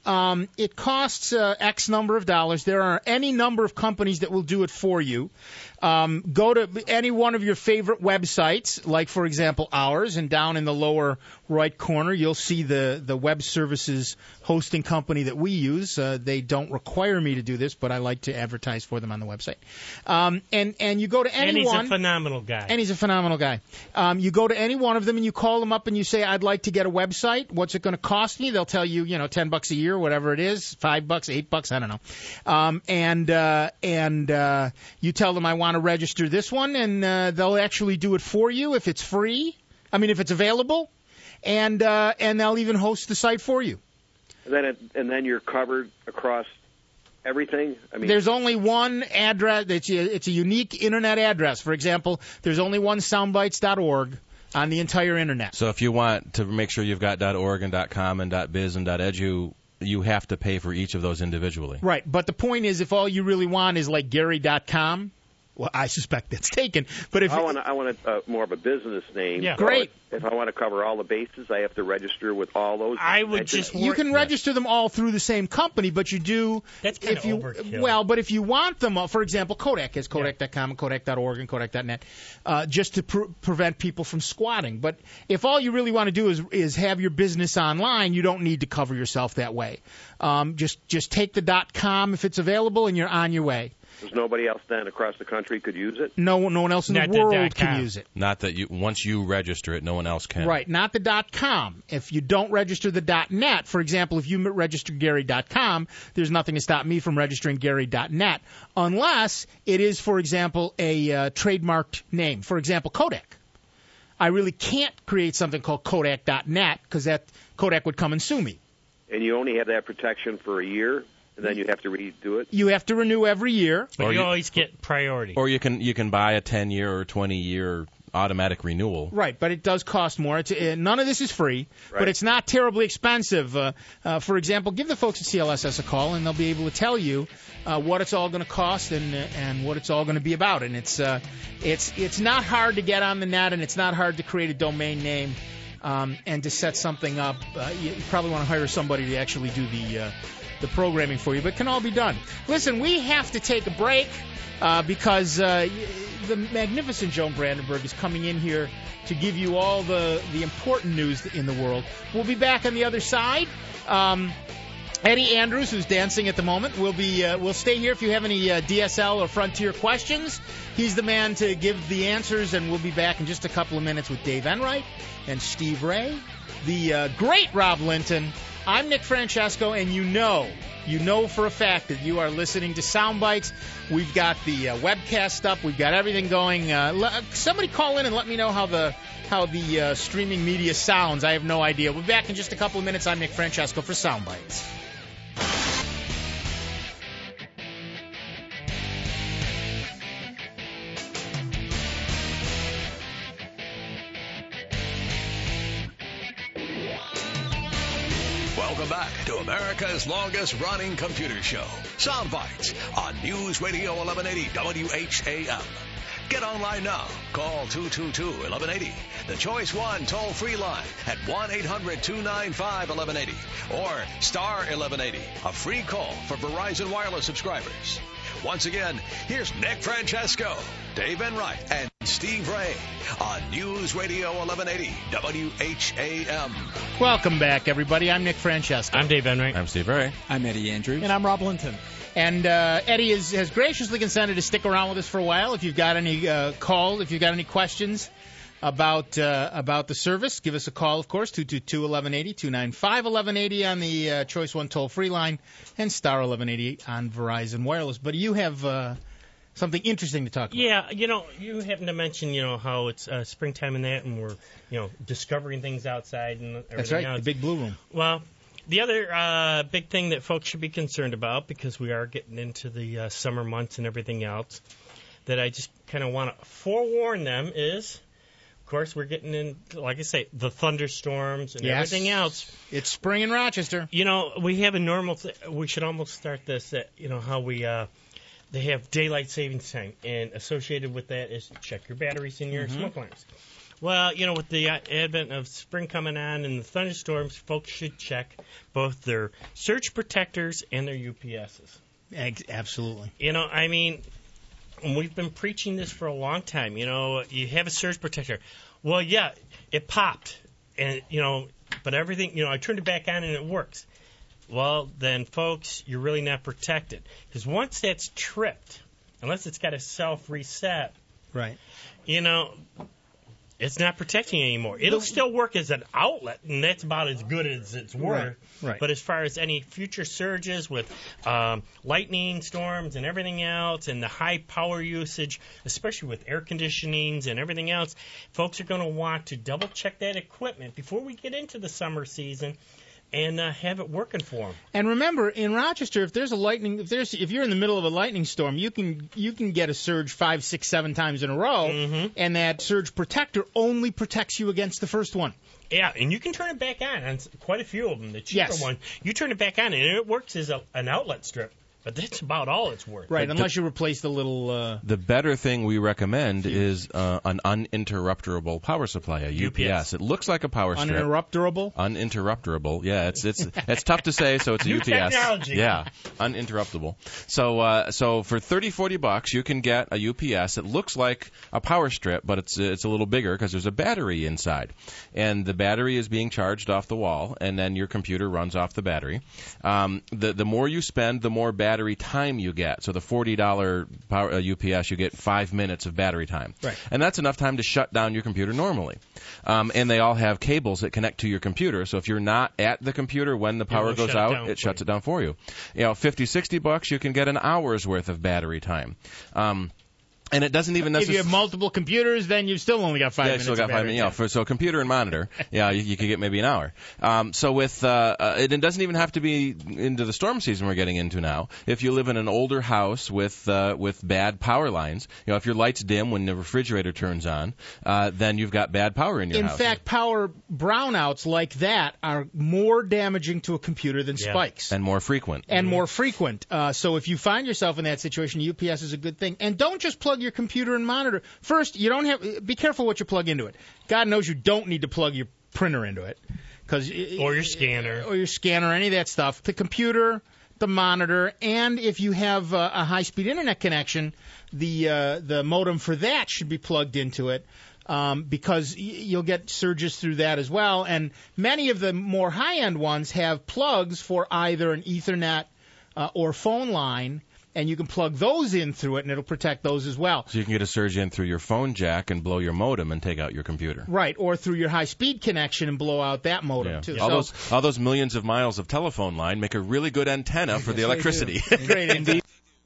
It costs X number of dollars. There are any number of companies that will do it for you. Go to any one of your favorite websites, like, for example, ours, and down in the lower right corner, you'll see the web services hosting company that we use. They don't require me to do this, but I like to advertise for them on the website. And you go to any one. And he's a phenomenal guy. And he's a phenomenal guy. You go to any one of them and you call them up and you say, I'd like to get a website. What's it going to cost me? They'll tell you, $10 a year, whatever it is, $5, $8, I don't know. And you tell them I want to register this one, and they'll actually do it for you if it's free. I mean, if it's available, and they'll even host the site for you. And then you're covered across everything. I mean, there's only one address. It's a unique internet address. For example, there's only one soundbites.org on the entire internet. So if you want to make sure you've got .org and .com and .biz and .edu, you have to pay for each of those individually. Right, but the point is, if all you really want is like Gary.com, well, I suspect that's taken. But if I want more of a business name. Yeah, great. If I want to cover all the bases, I have to register with all those. You can register them all through the same company, but you do. That's kind of overkill. Well, but if you want them, for example, Kodak has Kodak.com and Kodak.org and Kodak.net, just to prevent people from squatting. But if all you really want to do is have your business online, you don't need to cover yourself that way. Just take the .com if it's available, and you're on your way. There's nobody else then across the country could use it? No one else in the world can use it. Not that once you register it, no one else can. Right, not the .com. If you don't register the .net, for example, if you register Gary.com, there's nothing to stop me from registering Gary.net, unless it is, for example, a trademarked name. For example, Kodak. I really can't create something called Kodak.net because that Kodak would come and sue me. And you only have that protection for a year? And then you have to redo it? You have to renew every year. But you always get priority. Or you can buy a 10-year or 20-year automatic renewal. Right, but it does cost more. None of this is free, but it's not terribly expensive. For example, give the folks at CLSS a call, and they'll be able to tell you what it's all going to cost and what it's all going to be about. And it's not hard to get on the net, and it's not hard to create a domain name and to set something up. You probably want to hire somebody to actually do the programming for you, but it can all be done. Listen, we have to take a break because the magnificent Joan Brandenburg is coming in here to give you all the important news in the world. We'll be back on the other side. Eddie Andrews, who's dancing at the moment, will stay here if you have any DSL or Frontier questions. He's the man to give the answers, and we'll be back in just a couple of minutes with Dave Enright and Steve Ray, the great Rob Linton, I'm Nick Francesco, and you know for a fact that you are listening to Soundbites. We've got the webcast up. We've got everything going. Somebody call in and let me know how the streaming media sounds. I have no idea. We'll be back in just a couple of minutes. I'm Nick Francesco for Soundbites. Welcome back to America's longest-running computer show, Soundbites, on News Radio 1180 WHAM. Get online now. Call 222-1180. The Choice 1 toll-free line at 1-800-295-1180. Or star 1180, a free call for Verizon Wireless subscribers. Once again, here's Nick Francesco, Dave Enright, and Steve Ray on News Radio 1180 WHAM. Welcome back, everybody. I'm Nick Francesco. I'm Dave Enright. I'm Steve Ray. I'm Eddie Andrews. And I'm Rob Linton. And Eddie has graciously consented to stick around with us for a while. If you've got any if you've got any questions about the service, give us a call, of course, 222-1180, 295-1180 on the Choice 1 toll-free line, and star 1180 on Verizon Wireless. But you have something interesting to talk about. Yeah, you happen to mention, how it's springtime and that, and we're, discovering things outside and everything That's right, else. the big blue room. Well, the other big thing that folks should be concerned about, because we are getting into the summer months and everything else, that I just kind of want to forewarn them is, of course, we're getting in, like I say, the thunderstorms and everything else. It's spring in Rochester. We have a normal we should almost start this at, how we they have daylight savings time, and associated with that is check your batteries in your smoke alarms. Well, with the advent of spring coming on and the thunderstorms, folks should check both their surge protectors and their UPSs. Absolutely. We've been preaching this for a long time. You have a surge protector. Well, yeah, it popped, and but everything. I turned it back on and it works. Well, then, folks, you're really not protected, because once that's tripped, unless it's got a self-reset, right? It's not protecting anymore. It'll still work as an outlet, and that's about as good as it's worth. Right. But as far as any future surges with lightning storms and everything else, and the high power usage, especially with air conditionings and everything else, folks are going to want to double check that equipment before we get into the summer season, and have it working for them. And remember, in Rochester, if you're in the middle of a lightning storm, you can get a surge 5, 6, 7 times in a row, and that surge protector only protects you against the first one. Yeah, and you can turn it back on quite a few of them. The cheaper one, you turn it back on, and it works as an outlet strip. But that's about all it's worth. Right, unless you replace the little... The better thing we recommend is an uninterruptible power supply, a UPS. It looks like a power strip. Uninterruptible? Uninterruptible. Yeah, it's tough to say, so it's a New UPS. Technology. Yeah, uninterruptible. So for $30-$40, you can get a UPS. It looks like a power strip, but it's a little bigger because there's a battery inside. And the battery is being charged off the wall, and then your computer runs off the battery. The more you spend, the more battery time you get. So the $40 power UPS, you get 5 minutes of battery time. Right. And that's enough time to shut down your computer normally. And they all have cables that connect to your computer. So if you're not at the computer when the power goes out, it shuts it down for you. $50-$60, you can get an hour's worth of battery time. And it doesn't even necessarily... If you have multiple computers, then you've still only got 5 minutes. Yeah, still got 5 minutes. So computer and monitor, you could get maybe an hour. So with it doesn't even have to be into the storm season we're getting into now. If you live in an older house with bad power lines, if your lights dim when the refrigerator turns on, then you've got bad power in your house. In fact, power brownouts like that are more damaging to a computer than spikes. And more frequent. More frequent. So if you find yourself in that situation, UPS is a good thing. And don't just plug your computer and monitor. First, be careful what you plug into it. God knows you don't need to plug your printer into it. Or your scanner. Or your scanner, any of that stuff. The computer, the monitor, and if you have a high-speed internet connection, the modem for that should be plugged into it. Because you'll get surges through that as well. And many of the more high-end ones have plugs for either an Ethernet or phone line. and you can plug those in through it, and it'll protect those as well. So you can get a surge in through your phone jack and blow your modem and take out your computer. Right, or through your high-speed connection and blow out that modem, too. All those millions of miles of telephone line make a really good antenna for the electricity. Great, indeed.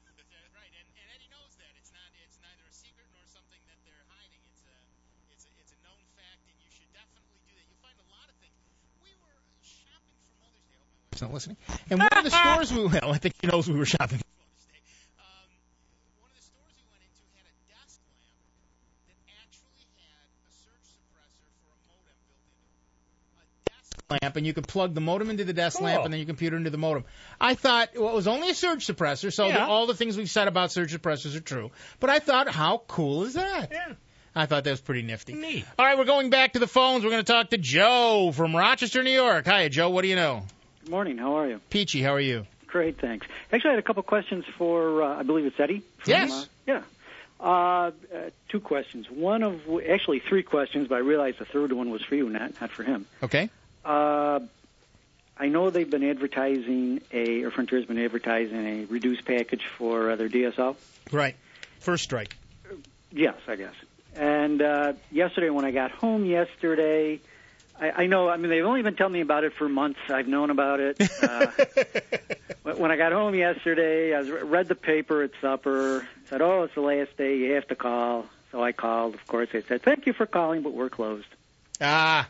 Not listening. And one of the stores I think he knows we were shopping for Father's Day. One of the stores we went into had a desk lamp that actually had a surge suppressor for a modem built into it. A desk lamp, and you could plug the modem into the desk lamp and then your computer into the modem. I thought, well, it was only a surge suppressor, so all the things we've said about surge suppressors are true. But I thought, how cool is that? Yeah. I thought that was pretty nifty. Neat. All right, we're going back to the phones. We're going to talk to Joe from Rochester, New York. Hi, Joe. What do you know? Good morning. How are you? Peachy, how are you? Great, thanks. Actually, I had a couple questions for, I believe it's Eddie. Yes. Two questions. Actually, three questions, but I realized the third one was for you, not for him. Okay. I know they've been advertising Frontier's been advertising a reduced package for their DSL. Right. First strike. Yes, I guess. And yesterday, when I got home yesterday, I know, I mean, they've only been telling me about it for months. I've known about it. When I got home yesterday, I read the paper at supper, said, it's the last day, you have to call. So I called, of course. They said, thank you for calling, but we're closed. And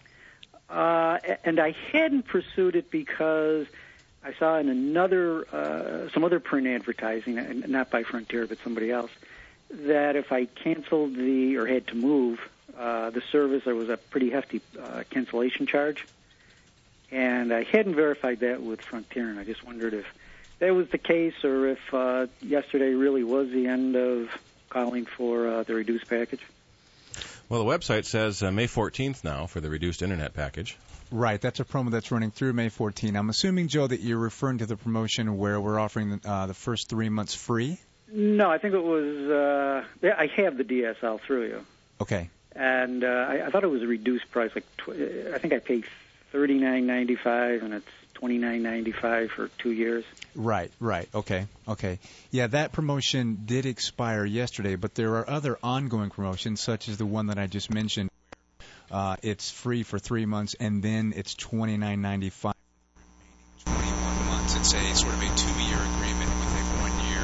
I hadn't pursued it because I saw in some other print advertising, not by Frontier, but somebody else, that if I canceled or had to move the service, there was a pretty hefty cancellation charge. And I hadn't verified that with Frontier, and I just wondered if that was the case or if yesterday really was the end of calling for the reduced package. Well, the website says May 14th now for the reduced Internet package. Right, that's a promo that's running through May 14th. I'm assuming, Joe, that you're referring to the promotion where we're offering the first 3 months free? No, I think it was, I have the DSL through you. Okay. And I thought it was a reduced price. I think I paid $39.95, and it's $29.95 for 2 years. Right. Okay. Yeah, that promotion did expire yesterday, but there are other ongoing promotions, such as the one that I just mentioned. It's free for 3 months, and then it's $29.95 for 21 months. It's a sort of a 2-year agreement with a 1-year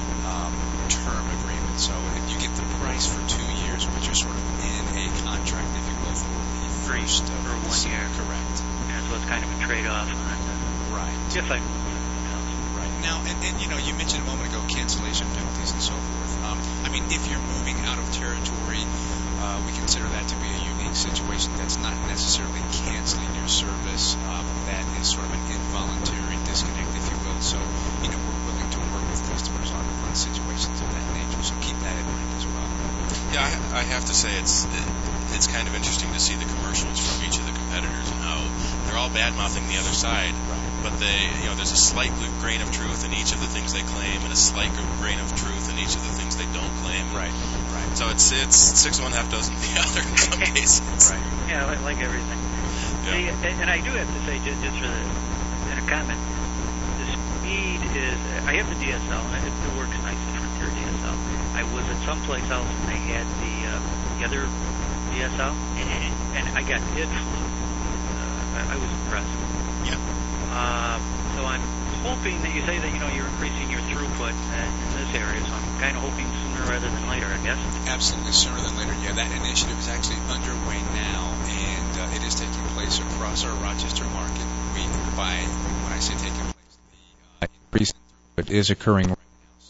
term agreement. So if you get the price for 2 years, but you're sort of in a contract, if you will, for the first for 1 year. Correct. Yeah, so it's kind of a trade-off on it. Right. If I Right. Now, and you mentioned a moment ago cancellation penalties and so forth. I mean, if you're moving out of territory, we consider that to be a unique situation. That's not necessarily canceling your service. That is sort of an involuntary disconnect, if you will. So, we're willing to work with customers on situations of that nature. So keep that in mind as well. Yeah, I have to say it's kind of interesting to see the commercials from each of the competitors and how they're all bad-mouthing the other side. But there's a slight grain of truth in each of the things they claim, and a slight grain of truth in each of the things they don't claim. Right. So it's 6 1/2 dozen the other in some cases. Right. Yeah, like everything. Yeah. And I do have to say, just for in a comment, the speed is. I have the DSL, and it works nice with Frontier DSL. I was at someplace else, and they had the other DSL, and I got it flew. I was impressed. Yeah. So I'm hoping that you say that you're increasing your throughput in this area. So I'm kind of hoping sooner rather than later, I guess. Absolutely, sooner than later. Yeah, that initiative is actually underway now, and it is taking place across our Rochester market. When I say taking place, the increase in throughput is occurring right now.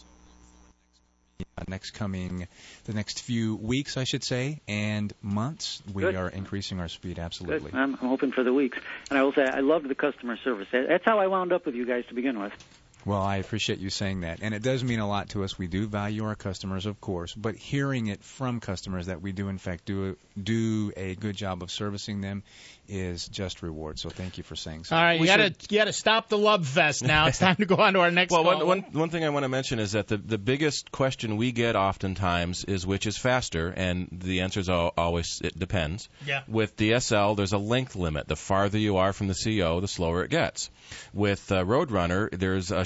So the next few weeks, I should say, and months, we are increasing our speed. Absolutely. Good. I'm hoping for the weeks. And I will say I loved the customer service. That's how I wound up with you guys to begin with. Well, I appreciate you saying that. And it does mean a lot to us. We do value our customers, of course, but hearing it from customers that we do, in fact, do a good job of servicing them is just reward. So thank you for saying so. All right, you got to stop the love fest now. It's time to go on to our next call. One thing I want to mention is that the biggest question we get oftentimes is which is faster, and the answer is always it depends. Yeah. With DSL, there's a length limit. The farther you are from the CO, the slower it gets. With Roadrunner, there's a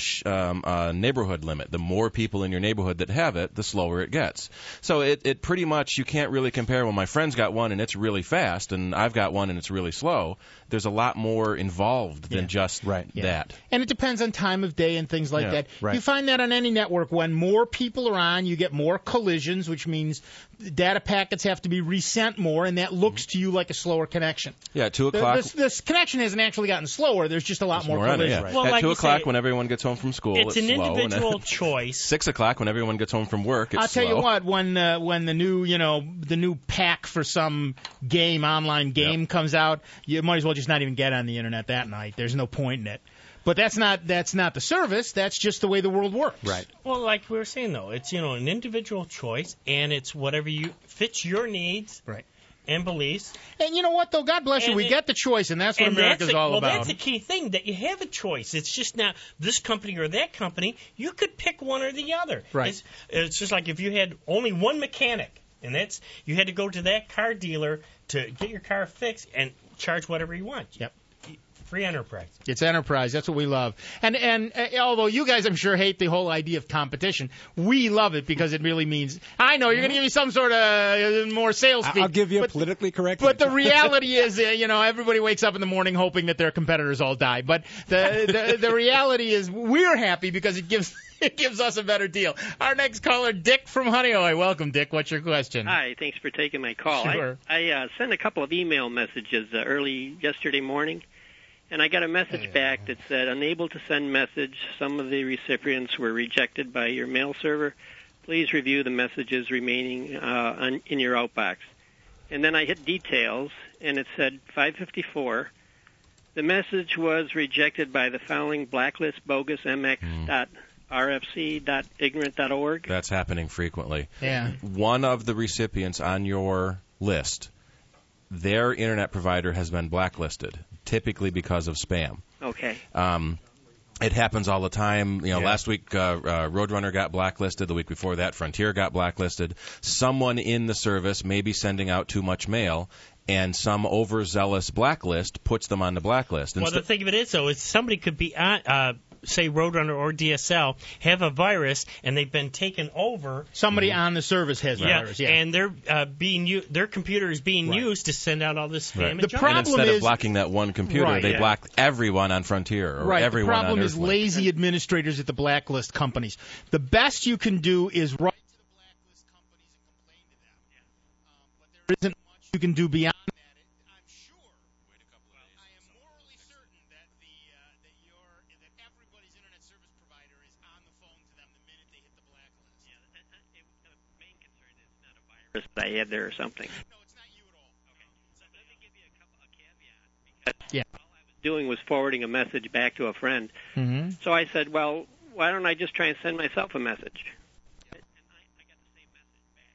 much neighborhood limit. The more people in your neighborhood that have it, the slower it gets. So it pretty much, you can't really compare, well, my friend's got one and it's really fast, and I've got one and it's really slow. There's a lot more involved than just that. And it depends on time of day and things like that. Right. You find that on any network. When more people are on, you get more collisions, which means data packets have to be resent more, and that looks to you like a slower connection. Yeah, at 2 o'clock. This connection hasn't actually gotten slower. There's just a lot more collisions. Right. Well, at like 2 you o'clock, say, when everyone gets home from school, it's an slow. individual choice. 6 o'clock, when everyone gets home from work, it's I'll tell slow. you what, when the new pack for some online game comes out, you might as well just not even get on the internet that night. There's no point in it. But that's not the service. That's just the way the world works. Right. Well, like we were saying though, it's an individual choice, and it's whatever fits your needs. Right. And beliefs. And you know what, though? God bless you. We get the choice, and that's what America's all about. Well, that's the key thing, that you have a choice. It's just not this company or that company. You could pick one or the other. Right. It's just like if you had only one mechanic, and you had to go to that car dealer to get your car fixed and charge whatever you want. Yep. Free enterprise. It's enterprise. That's what we love. And although you guys, I'm sure, hate the whole idea of competition, we love it because it really means, I know, you're going to give me some sort of more sales speak. I'll give you a politically correct But the reality is, everybody wakes up in the morning hoping that their competitors all die. But the reality is we're happy because it gives us a better deal. Our next caller, Dick from Honeoye. Welcome, Dick. What's your question? Hi, thanks for taking my call. Sure. I sent a couple of email messages early yesterday morning, and I got a message back that said, unable to send message. Some of the recipients were rejected by your mail server. Please review the messages remaining in your outbox. And then I hit details, and it said 554. The message was rejected by the following blacklist bogus mx.rfc.ignorant.org. That's happening frequently. Yeah. One of the recipients on your list, their internet provider has been blacklisted, typically because of spam. Okay. It happens all the time. Last week Roadrunner got blacklisted. The week before that, Frontier got blacklisted. Someone in the service may be sending out too much mail, and some overzealous blacklist puts them on the blacklist. Well, the thing of it is, though, is somebody could be on, say, Roadrunner or DSL, have a virus, and they've been taken over. Somebody on the service has a virus, yeah. And they're their computer is being used to send out all this spam and junk. And instead of blocking that one computer, they block everyone on Frontier or everyone on The problem is Earthlink. lazy administrators at the blacklist companies. The best you can do is write to the blacklist companies and complain to them. But there isn't much you can do beyond that. I'm sure. I am morally certain that that everybody's internet service provider is on the phone to them the minute they hit the blacklist. Yeah, the main concern is not a virus that I had there or something. No, it's not you at all. Okay. So let me give you a caveat. Because all I was doing was forwarding a message back to a friend. Mm-hmm. So I said, well, why don't I just try and send myself a message? And I got the same message back,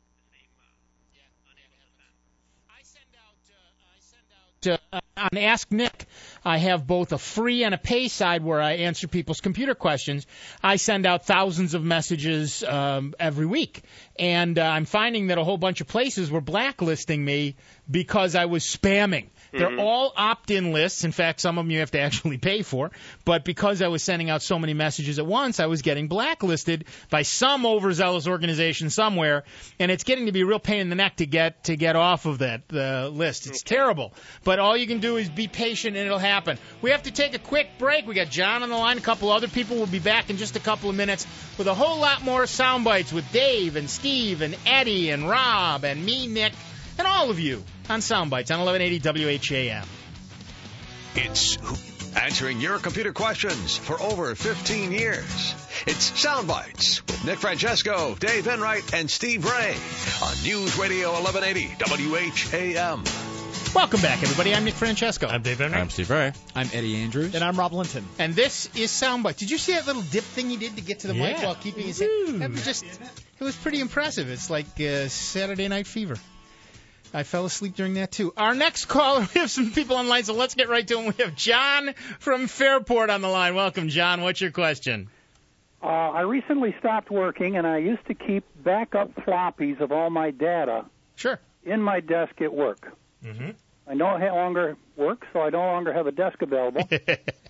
unable to send. On Ask Nick, I have both a free and a pay side where I answer people's computer questions. I send out thousands of messages every week, and I'm finding that a whole bunch of places were blacklisting me because I was spamming. They're all opt-in lists. In fact, some of them you have to actually pay for. But because I was sending out so many messages at once, I was getting blacklisted by some overzealous organization somewhere, and it's getting to be a real pain in the neck to get off of that list. It's terrible. But all you can do is be patient, and it'll happen. We have to take a quick break. We got John on the line. A couple other people will be back in just a couple of minutes with a whole lot more sound bites with Dave and Steve and Eddie and Rob and me, Nick, and all of you on Soundbites on 1180 WHAM. It's answering your computer questions for over 15 years. It's Soundbites with Nick Francesco, Dave Enright, and Steve Ray on News Radio 1180 WHAM. Welcome back, everybody. I'm Nick Francesco. I'm Dave Enright. I'm Steve Ray. I'm Eddie Andrews. And I'm Rob Linton. And this is Soundbites. Did you see that little dip thing he did to get to the mic while keeping his head? That was it was pretty impressive. It's like Saturday Night Fever. I fell asleep during that, too. Our next caller, we have some people online, so let's get right to them. We have John from Fairport on the line. Welcome, John. What's your question? I recently stopped working, and I used to keep backup floppies of all my data in my desk at work. Mm-hmm. I no longer work, so I no longer have a desk available.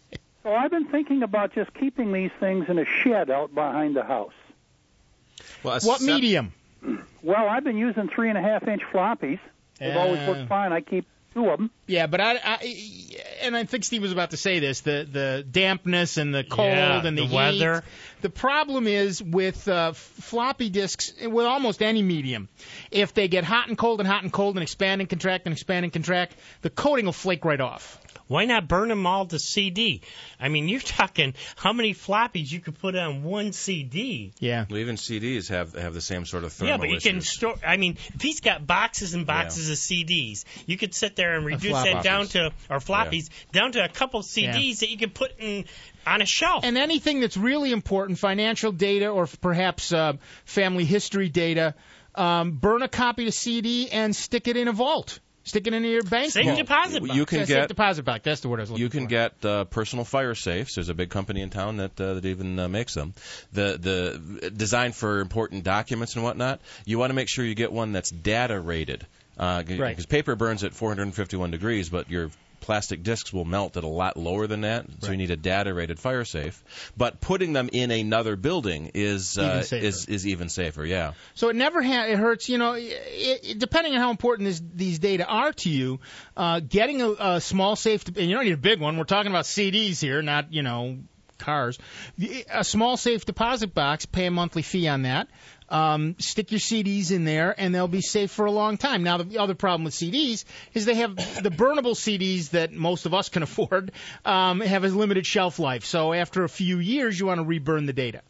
So I've been thinking about just keeping these things in a shed out behind the house. Well, what medium? Well, I've been using 3.5-inch floppies. They've always worked fine. I keep 2 of them. Yeah, but I think Steve was about to say this, the dampness and the cold and the heat. Weather. The problem is with floppy disks, with almost any medium, if they get hot and cold and expand and contract, the coating will flake right off. Why not burn them all to CD? I mean, you're talking how many floppies you could put on one CD. Yeah. Well, even CDs have the same sort of thermal Yeah, but you can issues. store. I mean, if he's got boxes and boxes of CDs, you could sit there and reduce that down to, or floppies, down to a couple CDs that you could put in on a shelf. And anything that's really important, financial data or perhaps family history data, burn a copy to CD and stick it in a vault. Stick it into your bank. Safe deposit box. You can get safe deposit box. That's the word I was looking for. You can get personal fire safes. There's a big company in town that even makes them. The designed for important documents and whatnot. You want to make sure you get one that's data rated. Because paper burns at 451 degrees, but your plastic discs will melt at a lot lower than that, so you need a data-rated fire safe. But putting them in another building is even safer. Yeah. So it never it hurts. You know, depending on how important these data are to you, getting a small safe, and you don't need a big one. We're talking about CDs here, not cars. A small safe deposit box. Pay a monthly fee on that. Stick your CDs in there, and they'll be safe for a long time. Now, the other problem with CDs is they have the burnable CDs that most of us can afford have a limited shelf life. So after a few years, you want to reburn the data.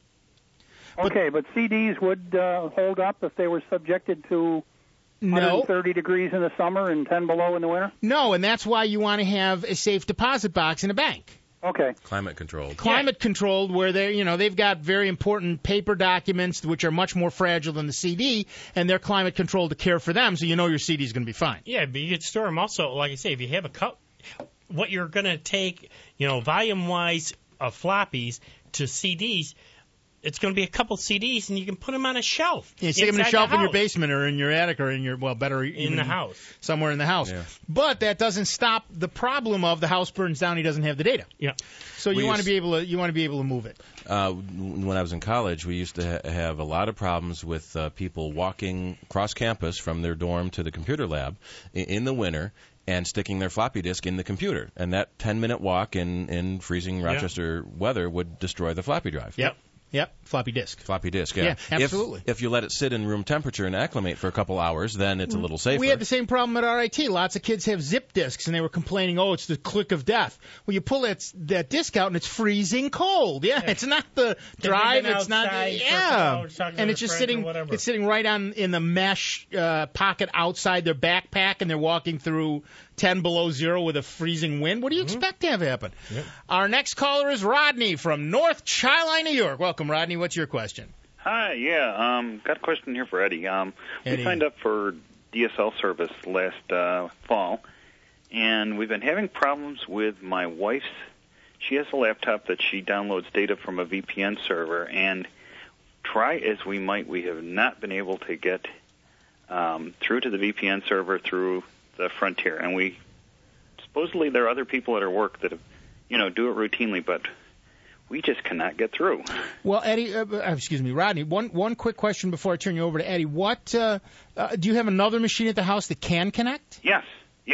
But CDs would hold up if they were subjected to 130 degrees in the summer and 10 below in the winter? No, and that's why you want to have a safe deposit box in a bank. Okay. Climate controlled. Climate controlled, where they've got very important paper documents which are much more fragile than the CD, and they're climate controlled to care for them, so you know your CD is going to be fine. Yeah, but you could store them also, like I say, if you have a cup, what you're going to take, volume wise of floppies to CDs. It's going to be a couple CDs, and you can put them on a shelf. Yeah, stick them in a shelf in your basement or in your attic or in your, in the house. Somewhere in the house. Yeah. But that doesn't stop the problem of the house burns down, he doesn't have the data. Yeah. So you want to be able to move it. When I was in college, we used to have a lot of problems with people walking cross campus from their dorm to the computer lab in the winter and sticking their floppy disk in the computer. And that 10-minute walk in freezing Rochester weather would destroy the floppy drive. Yep, floppy disk. Floppy disk, yeah. Yeah, absolutely. If you let it sit in room temperature and acclimate for a couple hours, then it's a little safer. We had the same problem at RIT. Lots of kids have zip disks, and they were complaining, it's the click of death. Well, you pull that disk out, and it's freezing cold. Yeah, it's not the drive. It's not. And it's just sitting. It's sitting right in the mesh pocket outside their backpack, and they're walking through 10 below zero with a freezing wind. What do you expect to have happen? Yep. Our next caller is Rodney from North Chi-Line, New York. Welcome, Rodney. What's your question? Hi, got a question here for Eddie. We signed up for DSL service last fall, and we've been having problems with my wife's. She has a laptop that she downloads data from a VPN server, and try as we might, we have not been able to get through to the VPN server through the Frontier, and we supposedly there are other people at our work that do it routinely, but we just cannot get through. Well, Eddie, Rodney. One quick question before I turn you over to Eddie. What do you have another machine at the house that can connect? Yes,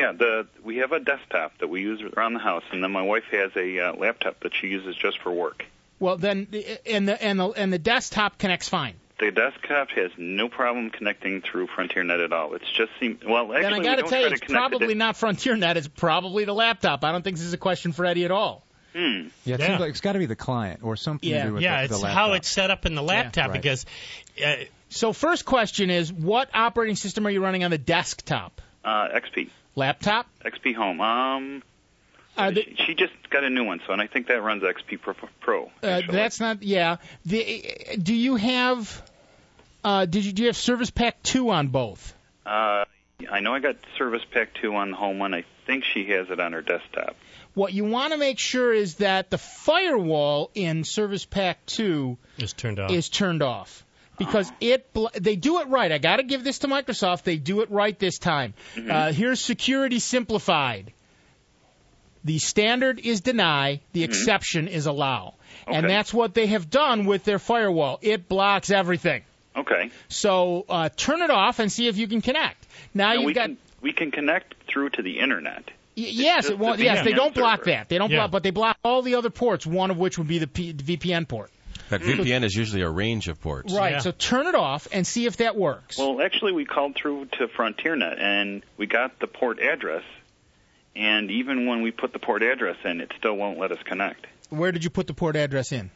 we have a desktop that we use around the house, and then my wife has a laptop that she uses just for work. Well, then, and the desktop connects fine. The desktop has no problem connecting through FrontierNet at all. It's just actually, then I got to tell you, it's probably not FrontierNet. It's probably the laptop. I don't think this is a question for Eddie at all. Yeah, it seems like it's got to be the client or something to do with the laptop. It's how it's set up in the laptop because. So first question is, what operating system are you running on the desktop? XP. Laptop? XP Home. She just got a new one, and I think that runs XP Pro. That's not. Yeah. Do you have? Do you have Service Pack 2 on both? I know I got Service Pack 2 on the home one. I think she has it on her desktop. What you want to make sure is that the firewall in Service Pack 2 is turned off. Because they do it right. I got to give this to Microsoft. They do it right this time. Mm-hmm. Here's Security Simplified. The standard is deny. The exception is allow. And that's what they have done with their firewall. It blocks everything. Okay. So turn it off and see if you can connect. Now we can connect through to the internet. Yes, they don't block that. They don't block, but they block all the other ports. One of which would be the VPN port. In fact, VPN is usually a range of ports. Right. Yeah. So turn it off and see if that works. Well, actually, we called through to FrontierNet and we got the port address. And even when we put the port address in, it still won't let us connect. Where did you put the port address in?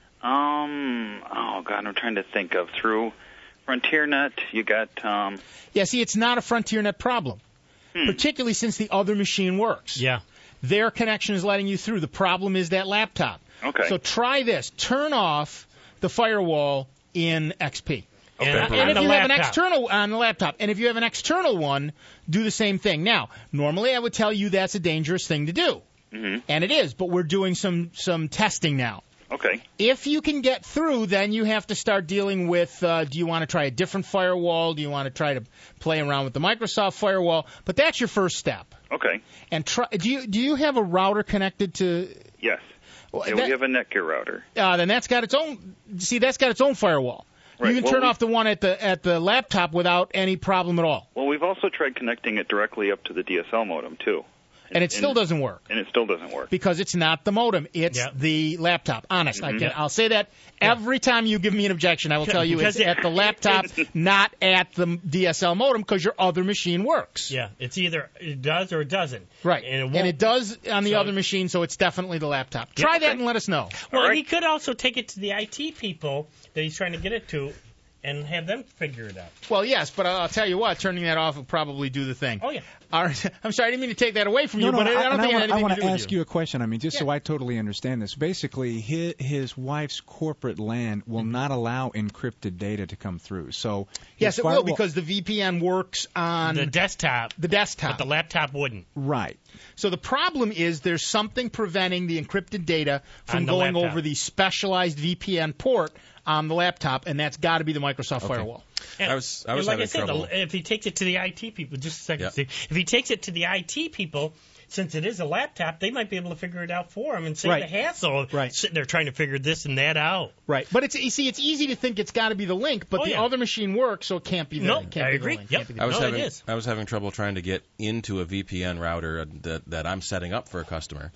Oh God, I'm trying to think of through FrontierNet. You got. Yeah, see, it's not a FrontierNet problem, particularly since the other machine works. Yeah. Their connection is letting you through. The problem is that laptop. Okay. So try this. Turn off the firewall in XP. Okay. And if you have an external on the laptop, and if you have an external one, do the same thing. Now, normally I would tell you that's a dangerous thing to do, and it is. But we're doing some testing now. Okay. If you can get through, then you have to start dealing with, do you want to try a different firewall? Do you want to try to play around with the Microsoft firewall? But that's your first step. Okay. And do you have a router connected to? Yes. Yeah, we have a Netgear router. Then that's got its own. See, that's got its own firewall. Right. You can turn off the one at the laptop without any problem at all. Well, we've also tried connecting it directly up to the DSL modem too. And it still doesn't work. And it still doesn't work. Because it's not the modem, it's the laptop. Honest, I'll say that every time you give me an objection. I will tell you it's at the laptop, not at the DSL modem, because your other machine works. Yeah, it's either it does or it doesn't. Right, and it does on the other machine, so it's definitely the laptop. Try that and let us know. Well, he could also take it to the IT people that he's trying to get it to, and have them figure it out. Well, yes, but I'll tell you what, turning that off will probably do the thing. Oh, yeah. I'm sorry, I didn't mean to take that away from you, but I don't think it had anything to do with you. I want to ask you a question. I mean, just so I totally understand this. Basically, his wife's corporate LAN will not allow encrypted data to come through. So yes, it will, because the VPN works on the desktop. The desktop. But the laptop wouldn't. Right. So the problem is there's something preventing the encrypted data from going over the specialized VPN port on the laptop, and that's got to be the Microsoft firewall. And, I was like having I said, trouble. If he takes it to the IT people, just a second, Steve. If he takes it to the IT people, since it is a laptop, they might be able to figure it out for him and save the hassle of sitting there trying to figure this and that out. Right. But it's easy to think it's got to be the link, but the other machine works, so it can't be the link. I agree. I was having trouble trying to get into a VPN router that I'm setting up for a customer,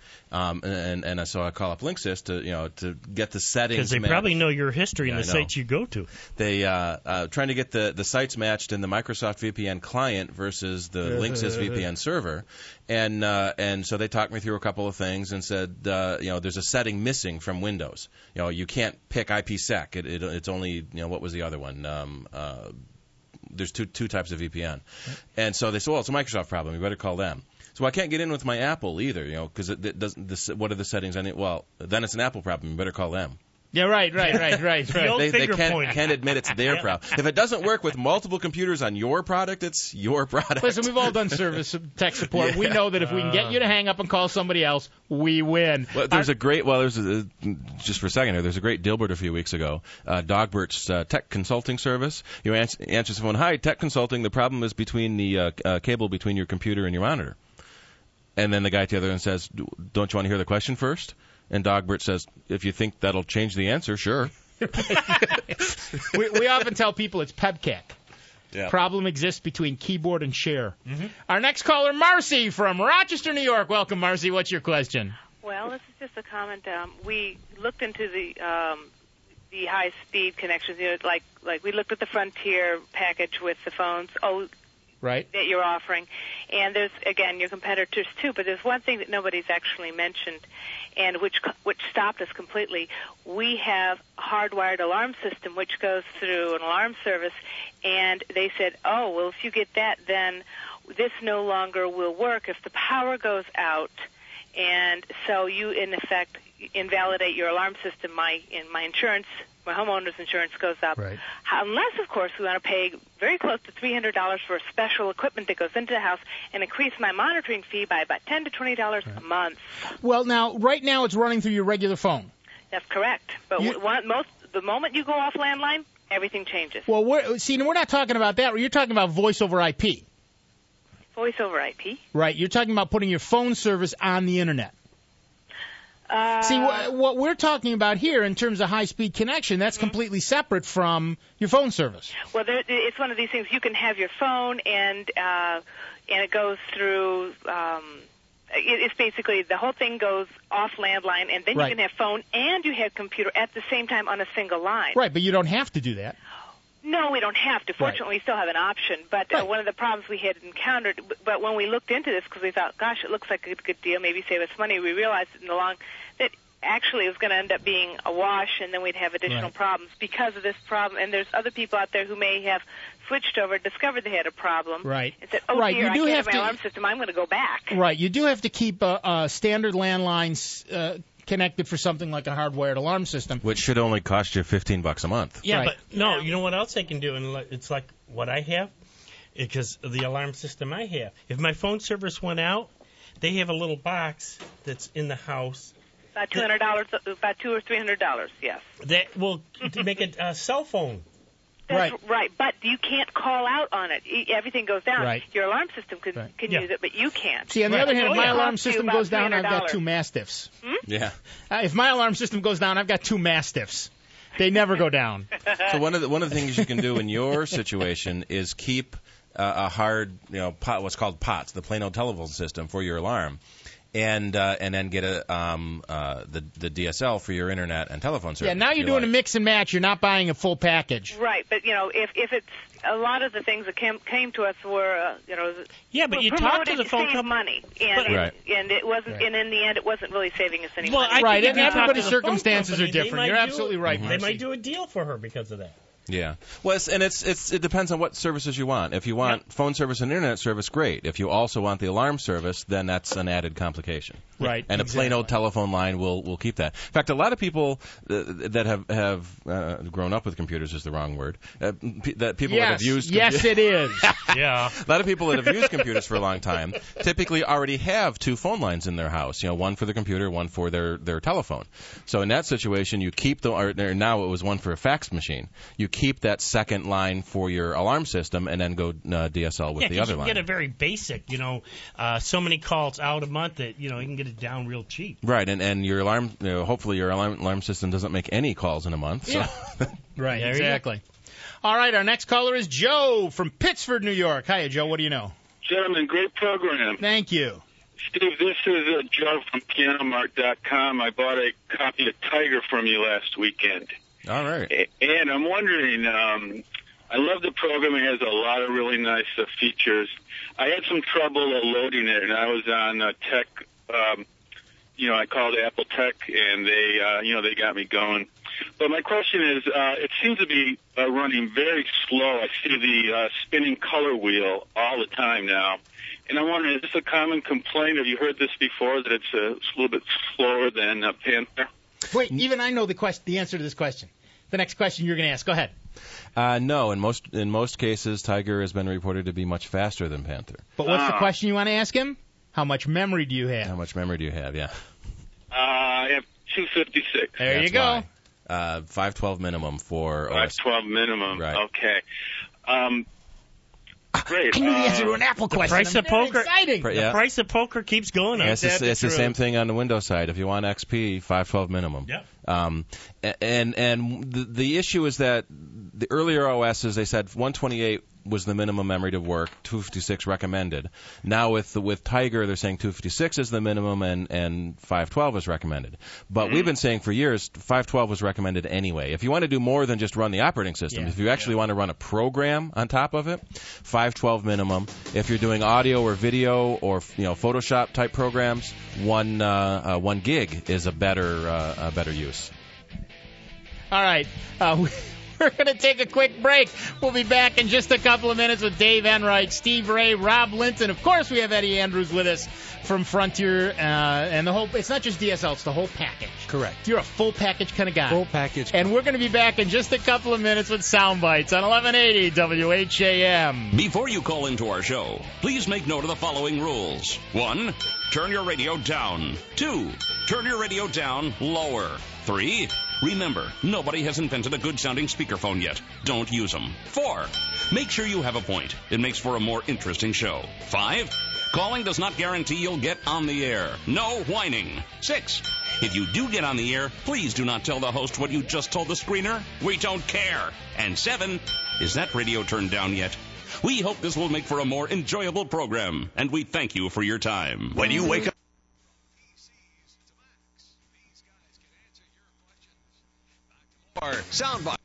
and so I call up Linksys to get the settings. Because they probably know your history and the sites you go to. They trying to get the sites matched in the Microsoft VPN client versus the Linksys VPN server, and so they talked me through a couple of things and said there's a setting missing from Windows. You can't pick IPsec. It's only what was the other one? There's two types of VPN, and so they said, well, it's a Microsoft problem. You better call them. So I can't get in with my Apple either, because it doesn't. What are the settings on it? Well, then it's an Apple problem. You better call them. Yeah, right. They can't admit it's their problem. If it doesn't work with multiple computers on your product, it's your product. Listen, we've all done service tech support. We know that if we can get you to hang up and call somebody else, we win. Well, there's just for a second here, there's a great Dilbert a few weeks ago, Dogbert's tech consulting service. You answer the phone, hi, tech consulting, the problem is between the cable between your computer and your monitor. And then the guy at the other end says, don't you want to hear the question first? And Dogbert says, if you think that'll change the answer, sure. we often tell people it's PEBCAC. Yeah. Problem exists between keyboard and share. Mm-hmm. Our next caller, Marcy from Rochester, New York. Welcome, Marcy. What's your question? Well, this is just a comment. We looked into the high-speed connections. Like we looked at the Frontier package with the phones. Right. That you're offering. And there's, again, your competitors too, but there's one thing that nobody's actually mentioned, and which stopped us completely. We have a hardwired alarm system which goes through an alarm service, and they said, well, if you get that, then this no longer will work if the power goes out, and so you, in effect, invalidate your alarm system. My insurance, my homeowner's insurance goes up. Right. Unless, of course, we want to pay very close to $300 for special equipment that goes into the house and increase my monitoring fee by about $10 to $20 a month. Well, right now it's running through your regular phone. That's correct. But the moment you go off landline, everything changes. Well, we're not talking about that. You're talking about voice over IP. Voice over IP? Right. You're talking about putting your phone service on the Internet. See, what we're talking about here in terms of high-speed connection, that's completely separate from your phone service. Well, it's one of these things. You can have your phone, and it goes through. It's basically the whole thing goes off landline, and then you can have phone and you have computer at the same time on a single line. Right, but you don't have to do that. No, we don't have to. Fortunately, we still have an option. But one of the problems we had encountered, but when we looked into this, because we thought, gosh, it looks like a good deal, maybe save us money, we realized in the long that actually it was going to end up being a wash, and then we'd have additional problems because of this problem. And there's other people out there who may have switched over, discovered they had a problem, and said, oh, dear, I can't have my alarm system, I'm going to go back. Right, you do have to keep a standard landline connected for something like a hardwired alarm system. Which should only cost you $15 a month. Yeah, but no, you know what else I can do? And it's like what I have, because of the alarm system I have. If my phone service went out, they have a little box that's in the house. About $200, about $200 or $300, yes. That will make it a cell phone. That's right, but you can't call out on it. Everything goes down. Right. Your alarm system can use it, but you can't. See, on the other hand, if my alarm system goes down, I've got 2 Mastiffs. Yeah. If my alarm system goes down, I've got 2 Mastiffs. They never go down. So one of the things you can do in your situation is keep a hard, pot, what's called POTS, the plain old telephone system for your alarm. And then get the DSL for your internet and telephone service. Yeah, now you're doing a mix and match. You're not buying a full package. Right, but if it's a lot of the things that came to us were but you talk to the phone company money, and it wasn't, and in the end, it wasn't really saving us any money. Right, and everybody's circumstances are different. You're absolutely right. They might do a deal for her because of that. Yeah. Well, it depends on what services you want. If you want phone service and internet service, great. If you also want the alarm service, then that's an added complication. Right. And a plain old telephone line will keep that. In fact, a lot of people that have grown up with computers is the wrong word. That have used Yes, it is. Yeah. A lot of people that have used computers for a long time typically already have 2 phone lines in their house. One for the computer, one for their telephone. So in that situation, you keep now it was one for a fax machine. You keep that second line for your alarm system and then go DSL with the other line. You get a very basic, so many calls out a month that, you can get it down real cheap. Right, and your alarm, hopefully your alarm system doesn't make any calls in a month. So. Yeah. Right, exactly. All right, our next caller is Joe from Pittsford, New York. Hiya, Joe, what do you know? Gentlemen, great program. Thank you. Steve, this is Joe from PianoMart.com. I bought a copy of Tiger from you last weekend. All right. And I'm wondering, I love the program. It has a lot of really nice features. I had some trouble loading it, and I was on Tech, I called Apple Tech, and they got me going. But my question is, it seems to be running very slow. I see the spinning color wheel all the time now. And I'm wondering, is this a common complaint? Have you heard this before, that it's a little bit slower than Panther? Wait, even I know the answer to this question. The next question you're going to ask. Go ahead. No, in most cases, Tiger has been reported to be much faster than Panther. But what's the question you want to ask him? How much memory do you have? How much memory do you have? Yeah. I have 256. There you go. 512 minimum for 512 minimum. Right. Okay. Great. I knew the answer to an Apple question. Price of poker. Exciting. The price of poker keeps going up. It's the same thing on the Windows side. If you want XP, 512 minimum. Yep. And the issue is that the earlier OSs, they said 128 was the minimum memory to work, 256 recommended. Now with Tiger, they're saying 256 is the minimum and 512 is recommended. But we've been saying for years 512 was recommended anyway. If you want to do more than just run the operating system, if you actually want to run a program on top of it, 512 minimum. If you're doing audio or video or Photoshop type programs, 1 gig is a better use. All right. We're going to take a quick break. We'll be back in just a couple of minutes with Dave Enright, Steve Ray, Rob Linton. Of course, we have Eddie Andrews with us from Frontier. And it's not just DSL, it's the whole package. Correct. You're a full package kind of guy. Full package. And we're going to be back in just a couple of minutes with Sound Bites on 1180 WHAM. Before you call into our show, please make note of the following rules. 1, turn your radio down. 2, turn your radio down lower. 3, remember, nobody has invented a good-sounding speakerphone yet. Don't use them. 4, make sure you have a point. It makes for a more interesting show. 5, calling does not guarantee you'll get on the air. No whining. 6, If you do get on the air, please do not tell the host what you just told the screener. We don't care. And 7, is that radio turned down yet? We hope this will make for a more enjoyable program, and we thank you for your time. When you wake up. Or soundbite.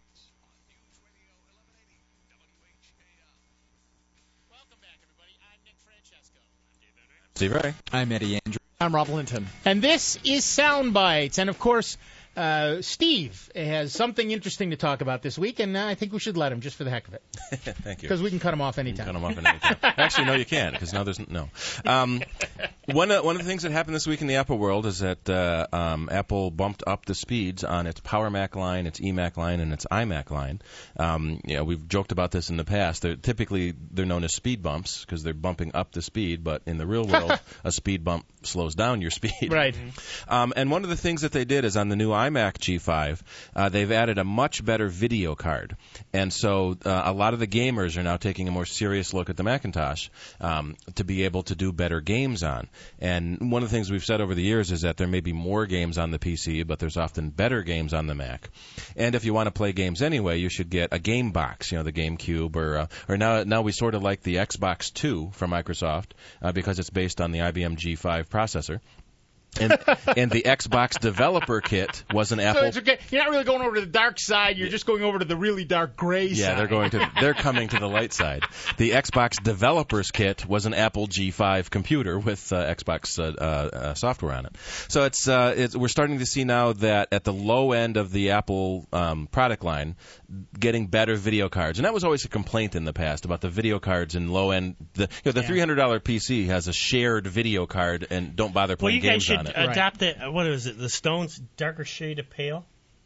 Steve Ray. I'm Eddie Andrew. I'm Rob Linton. And this is Sound Bites. And, of course, Steve has something interesting to talk about this week, and I think we should let him just for the heck of it. Thank you. Because we can cut him off anytime. Cut him off anytime. Actually, no, you can't, because now there's no. One of the things that happened this week in the Apple world is that Apple bumped up the speeds on its Power Mac line, its eMac line, and its iMac line. We've joked about this in the past. They're known as speed bumps because they're bumping up the speed, but in the real world, a speed bump slows down your speed. Right. And one of the things that they did is on the new iMac G5, they've added a much better video card. And so a lot of the gamers are now taking a more serious look at the Macintosh to be able to do better games on. And one of the things we've said over the years is that there may be more games on the PC, but there's often better games on the Mac. And if you want to play games anyway, you should get a game box, the GameCube, or now we sort of like the Xbox 2 from Microsoft because it's based on the IBM G5 processor. And the Xbox Developer Kit was an Apple. So it's okay. You're not really going over to the dark side. You're just going over to the really dark gray side. Yeah, they're coming to the light side. The Xbox Developers Kit was an Apple G5 computer with Xbox software on it. So we're starting to see now that at the low end of the Apple product line, getting better video cards, and that was always a complaint in the past about the video cards in low end. The $300 PC has a shared video card, and don't bother playing games on it. Adopt the Stone's darker shade of pale?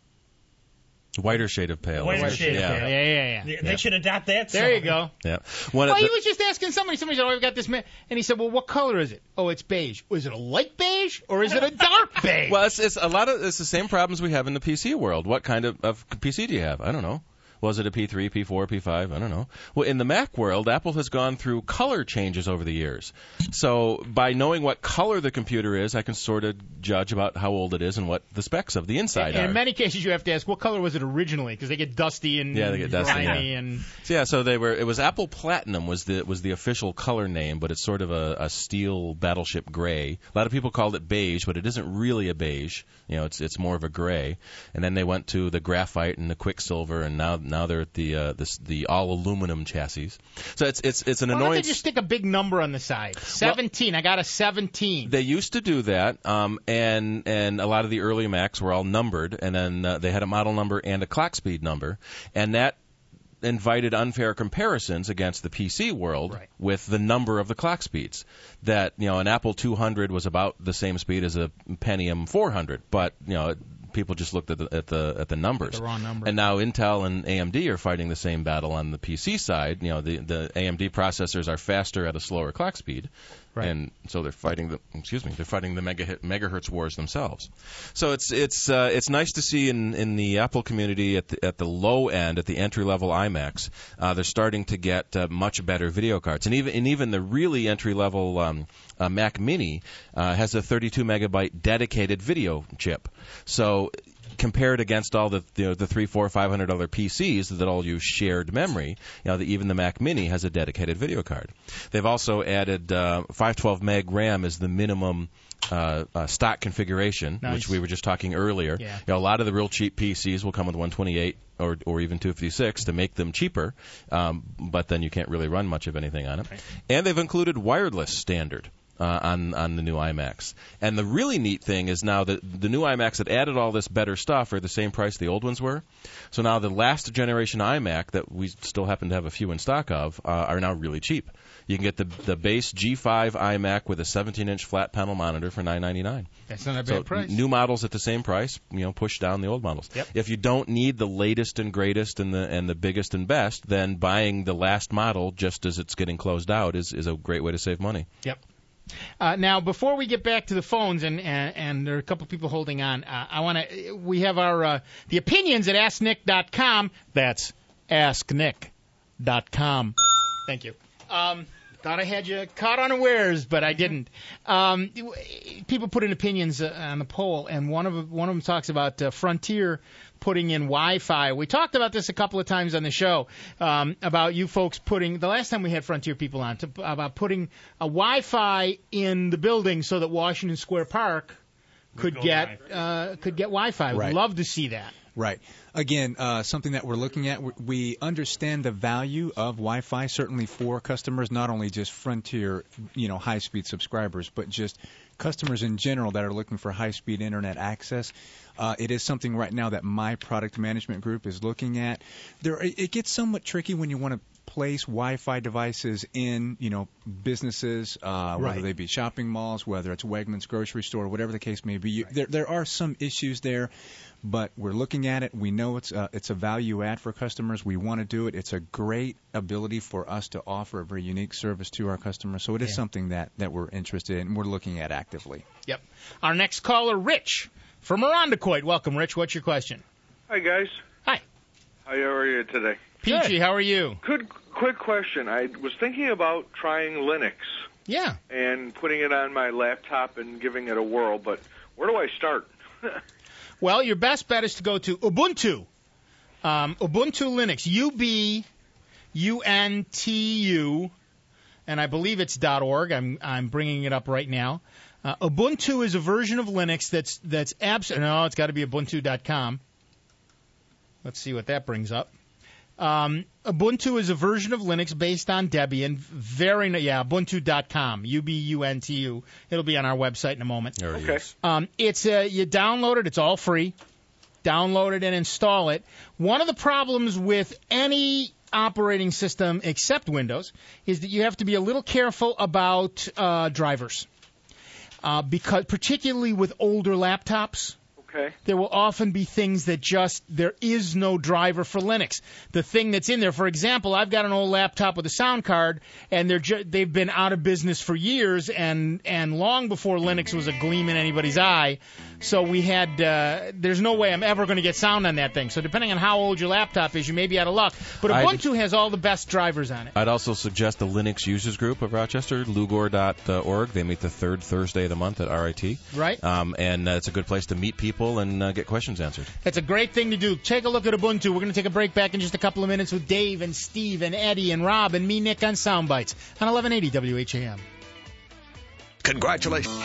Whiter shade of pale. Whiter shade of pale. Yeah. They should adopt that. There you go. Yeah. He was just asking somebody. Somebody said, "Oh, I've got this," and he said, "Well, what color is it?" "Oh, it's beige." "Was it a light beige or is it a dark beige?" Well, it's the same problems we have in the PC world. What kind of PC do you have? I don't know. Was it a P3, P4, P5? I don't know. Well, in the Mac world, Apple has gone through color changes over the years. So by knowing what color the computer is, I can sort of judge about how old it is and what the specs of the inside are. And in many cases, you have to ask, what color was it originally? Because they get dusty and grimy. And it was Apple Platinum was the official color name, but it's sort of a steel battleship gray. A lot of people called it beige, but it isn't really a beige. It's more of a gray. And then they went to the graphite and the quicksilver, and now they're at the all aluminum chassis. So it's an annoyance. Why don't they just stick a big number on the side? 17. Well, I got a 17. They used to do that, and a lot of the early Macs were all numbered, and then they had a model number and a clock speed number, and that invited unfair comparisons against the PC world with the number of the clock speeds. That an Apple 200 was about the same speed as a Pentium 400, but people just looked at the numbers. The raw number. And now Intel and AMD are fighting the same battle on the PC side. The AMD processors are faster at a slower clock speed. Right. And so they're fighting the megahertz wars themselves. So it's nice to see in the Apple community at the low end, at the entry level iMacs, they're starting to get much better video cards, and even the really entry level Mac Mini has a 32 megabyte dedicated video chip. So compared against all the $300, $400, $500 PCs that all use shared memory, even the Mac Mini has a dedicated video card. They've also added 512 meg RAM as the minimum stock configuration, which we were just talking earlier. Yeah. A lot of the real cheap PCs will come with 128 or even 256 to make them cheaper, but then you can't really run much of anything on it. Right. And they've included wireless standard on the new iMacs. And the really neat thing is now that the new iMacs that added all this better stuff are the same price the old ones were. So now the last generation iMac that we still happen to have a few in stock of are now really cheap. You can get the base G5 iMac with a 17-inch flat panel monitor for $999. That's not a bad price. New models at the same price, push down the old models. Yep. If you don't need the latest and greatest and the biggest and best, then buying the last model just as it's getting closed out is a great way to save money. Yep. Now, before we get back to the phones, and there are a couple of people holding on, we have our the opinions at AskNick.com. That's AskNick.com. Thank you. Thought I had you caught unawares, but I didn't. People put in opinions on the poll, and one of them talks about Frontier putting in Wi-Fi. We talked about this a couple of times on the show, about you folks putting, the last time we had Frontier people on, about putting a Wi-Fi in the building so that Washington Square Park could get Wi-Fi. Right. We'd love to see that. Right. Again, something that we're looking at, we understand the value of Wi-Fi, certainly for customers, not only just Frontier, high-speed subscribers, but just customers in general that are looking for high-speed Internet access. It is something right now that my product management group is looking at. It gets somewhat tricky when you want to place Wi-Fi devices in, businesses, whether they be shopping malls, whether it's Wegmans grocery store, whatever the case may be. There are some issues there, but we're looking at it. We know it's a value add for customers. We want to do it. It's a great ability for us to offer a very unique service to our customers. So it is something that we're interested in and we're looking at actively. Yep. Our next caller, Rich from Irondequoit. Welcome, Rich. What's your question? Hi, guys. Hi. How are you today? Peachy, how are you? Good. Quick question. I was thinking about trying Linux. Yeah. And putting it on my laptop and giving it a whirl, but where do I start? Well, your best bet is to go to Ubuntu. Ubuntu Linux. UBUNTU, and I believe it's .org. I'm bringing it up right now. Ubuntu is a version of Linux that's absolutely. No, it's got to be Ubuntu.com. Let's see what that brings up. Ubuntu is a version of Linux based on Debian. Ubuntu.com. UBUNTU. It'll be on our website in a moment. There it is. You download it. It's all free. Download it and install it. One of the problems with any operating system except Windows is that you have to be a little careful about drivers, because particularly with older laptops. There will often be things that there is no driver for Linux. The thing that's in there, for example, I've got an old laptop with a sound card, and they've been out of business for years, and long before Linux was a gleam in anybody's eye. So we had, there's no way I'm ever going to get sound on that thing. So depending on how old your laptop is, you may be out of luck. But Ubuntu has all the best drivers on it. I'd also suggest the Linux Users Group of Rochester, lugor.org. They meet the third Thursday of the month at RIT. Right. And it's a good place to meet people and get questions answered. That's a great thing to do. Take a look at Ubuntu. We're going to take a break back in just a couple of minutes with Dave and Steve and Eddie and Rob and me, Nick, on Soundbites on 1180 WHAM. Congratulations.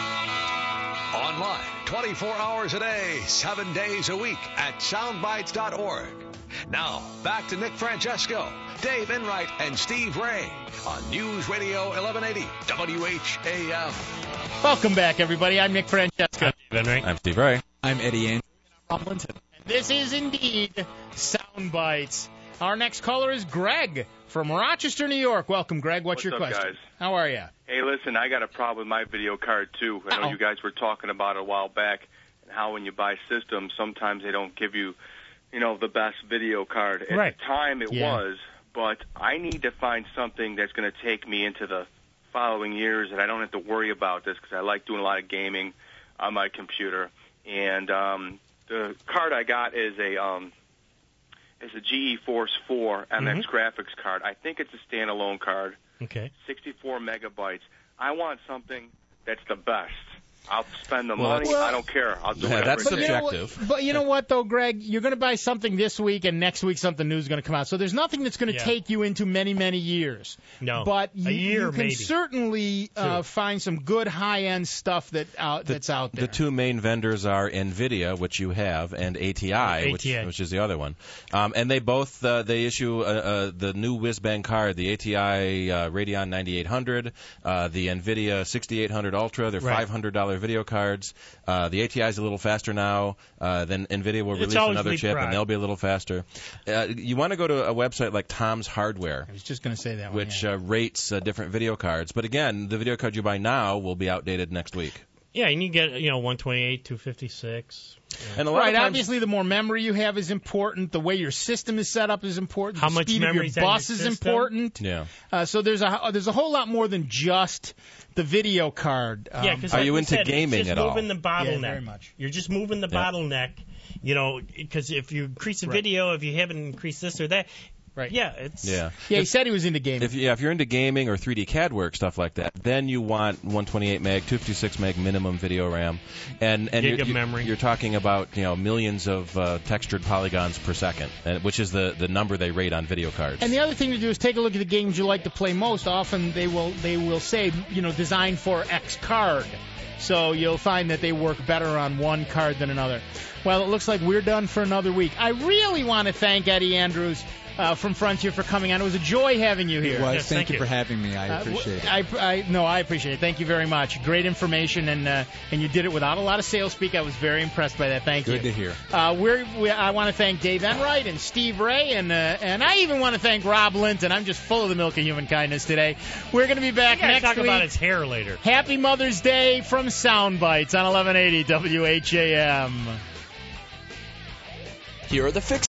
Online, 24 hours a day, 7 days a week at soundbites.org. Now, back to Nick Francesco, Dave Enright, and Steve Ray on News Radio 1180 WHAM. Welcome back, everybody. I'm Nick Francesco. I'm Dave Enright. I'm Steve Ray. I'm Eddie Andrews. Rob Linton. This is indeed Soundbites. Our next caller is Greg from Rochester, New York. Welcome, Greg. What's your question? Guys? How are you? Hey, listen, I got a problem with my video card, too. I know you guys were talking about it a while back, and how when you buy systems, sometimes they don't give you, the best video card. At the time, it was, but I need to find something that's going to take me into the following years, and I don't have to worry about this because I like doing a lot of gaming on my computer. And the card I got is a GE Force 4 MX graphics card. I think it's a standalone card. Okay. 64 megabytes. I want something that's the best. I'll spend the money. I don't care. I'll do whatever. That's subjective. But you know what, though, Greg? You're going to buy something this week, and next week something new is going to come out. So there's nothing that's going to take you into many, many years. No. But a year, you can maybe. certainly find some good high-end stuff that's out there. The two main vendors are NVIDIA, which you have, and ATI. Which is the other one. And they both they issue the new whiz-bang card, the ATI Radeon 9800, the NVIDIA 6800 Ultra. They're $500 video cards. The ATI is a little faster now. Then NVIDIA will release another chip, and they'll be a little faster. You want to go to a website like Tom's Hardware. I was just going to say that one. Which rates different video cards. But again, the video card you buy now will be outdated next week. Yeah, and you get 128, 256. And a lot of times, obviously, the more memory you have is important. The way your system is set up is important. How the much speed memory of your bus is important. Yeah. So there's a whole lot more than just the video card. Because are you into gaming it's just at all? Moving the bottleneck. Yeah, very much. You're just moving the bottleneck. Because if you increase the video, if you haven't increased this or that, Right. Yeah, it's he said he was into gaming. If you're into gaming or 3D CAD work, stuff like that, then you want 128 meg, 256 meg minimum video RAM, and gig of memory. You're talking about millions of textured polygons per second, which is the number they rate on video cards. And the other thing to do is take a look at the games you like to play most. Often they will say designed for X card. So you'll find that they work better on one card than another. Well, it looks like we're done for another week. I really want to thank Eddie Andrews from Frontier for coming on. It was a joy having you here. Well, thank you for having me. I appreciate it. I appreciate it. Thank you very much. Great information, and you did it without a lot of sales speak. I was very impressed by that. Thank you. Good to hear. I want to thank Dave Enright and Steve Ray, and I even want to thank Rob Linton. I'm just full of the milk of human kindness today. We're going to be back next talk week. About his hair later. Happy Mother's Day from Soundbites on 1180 WHAM. Here are the fixes.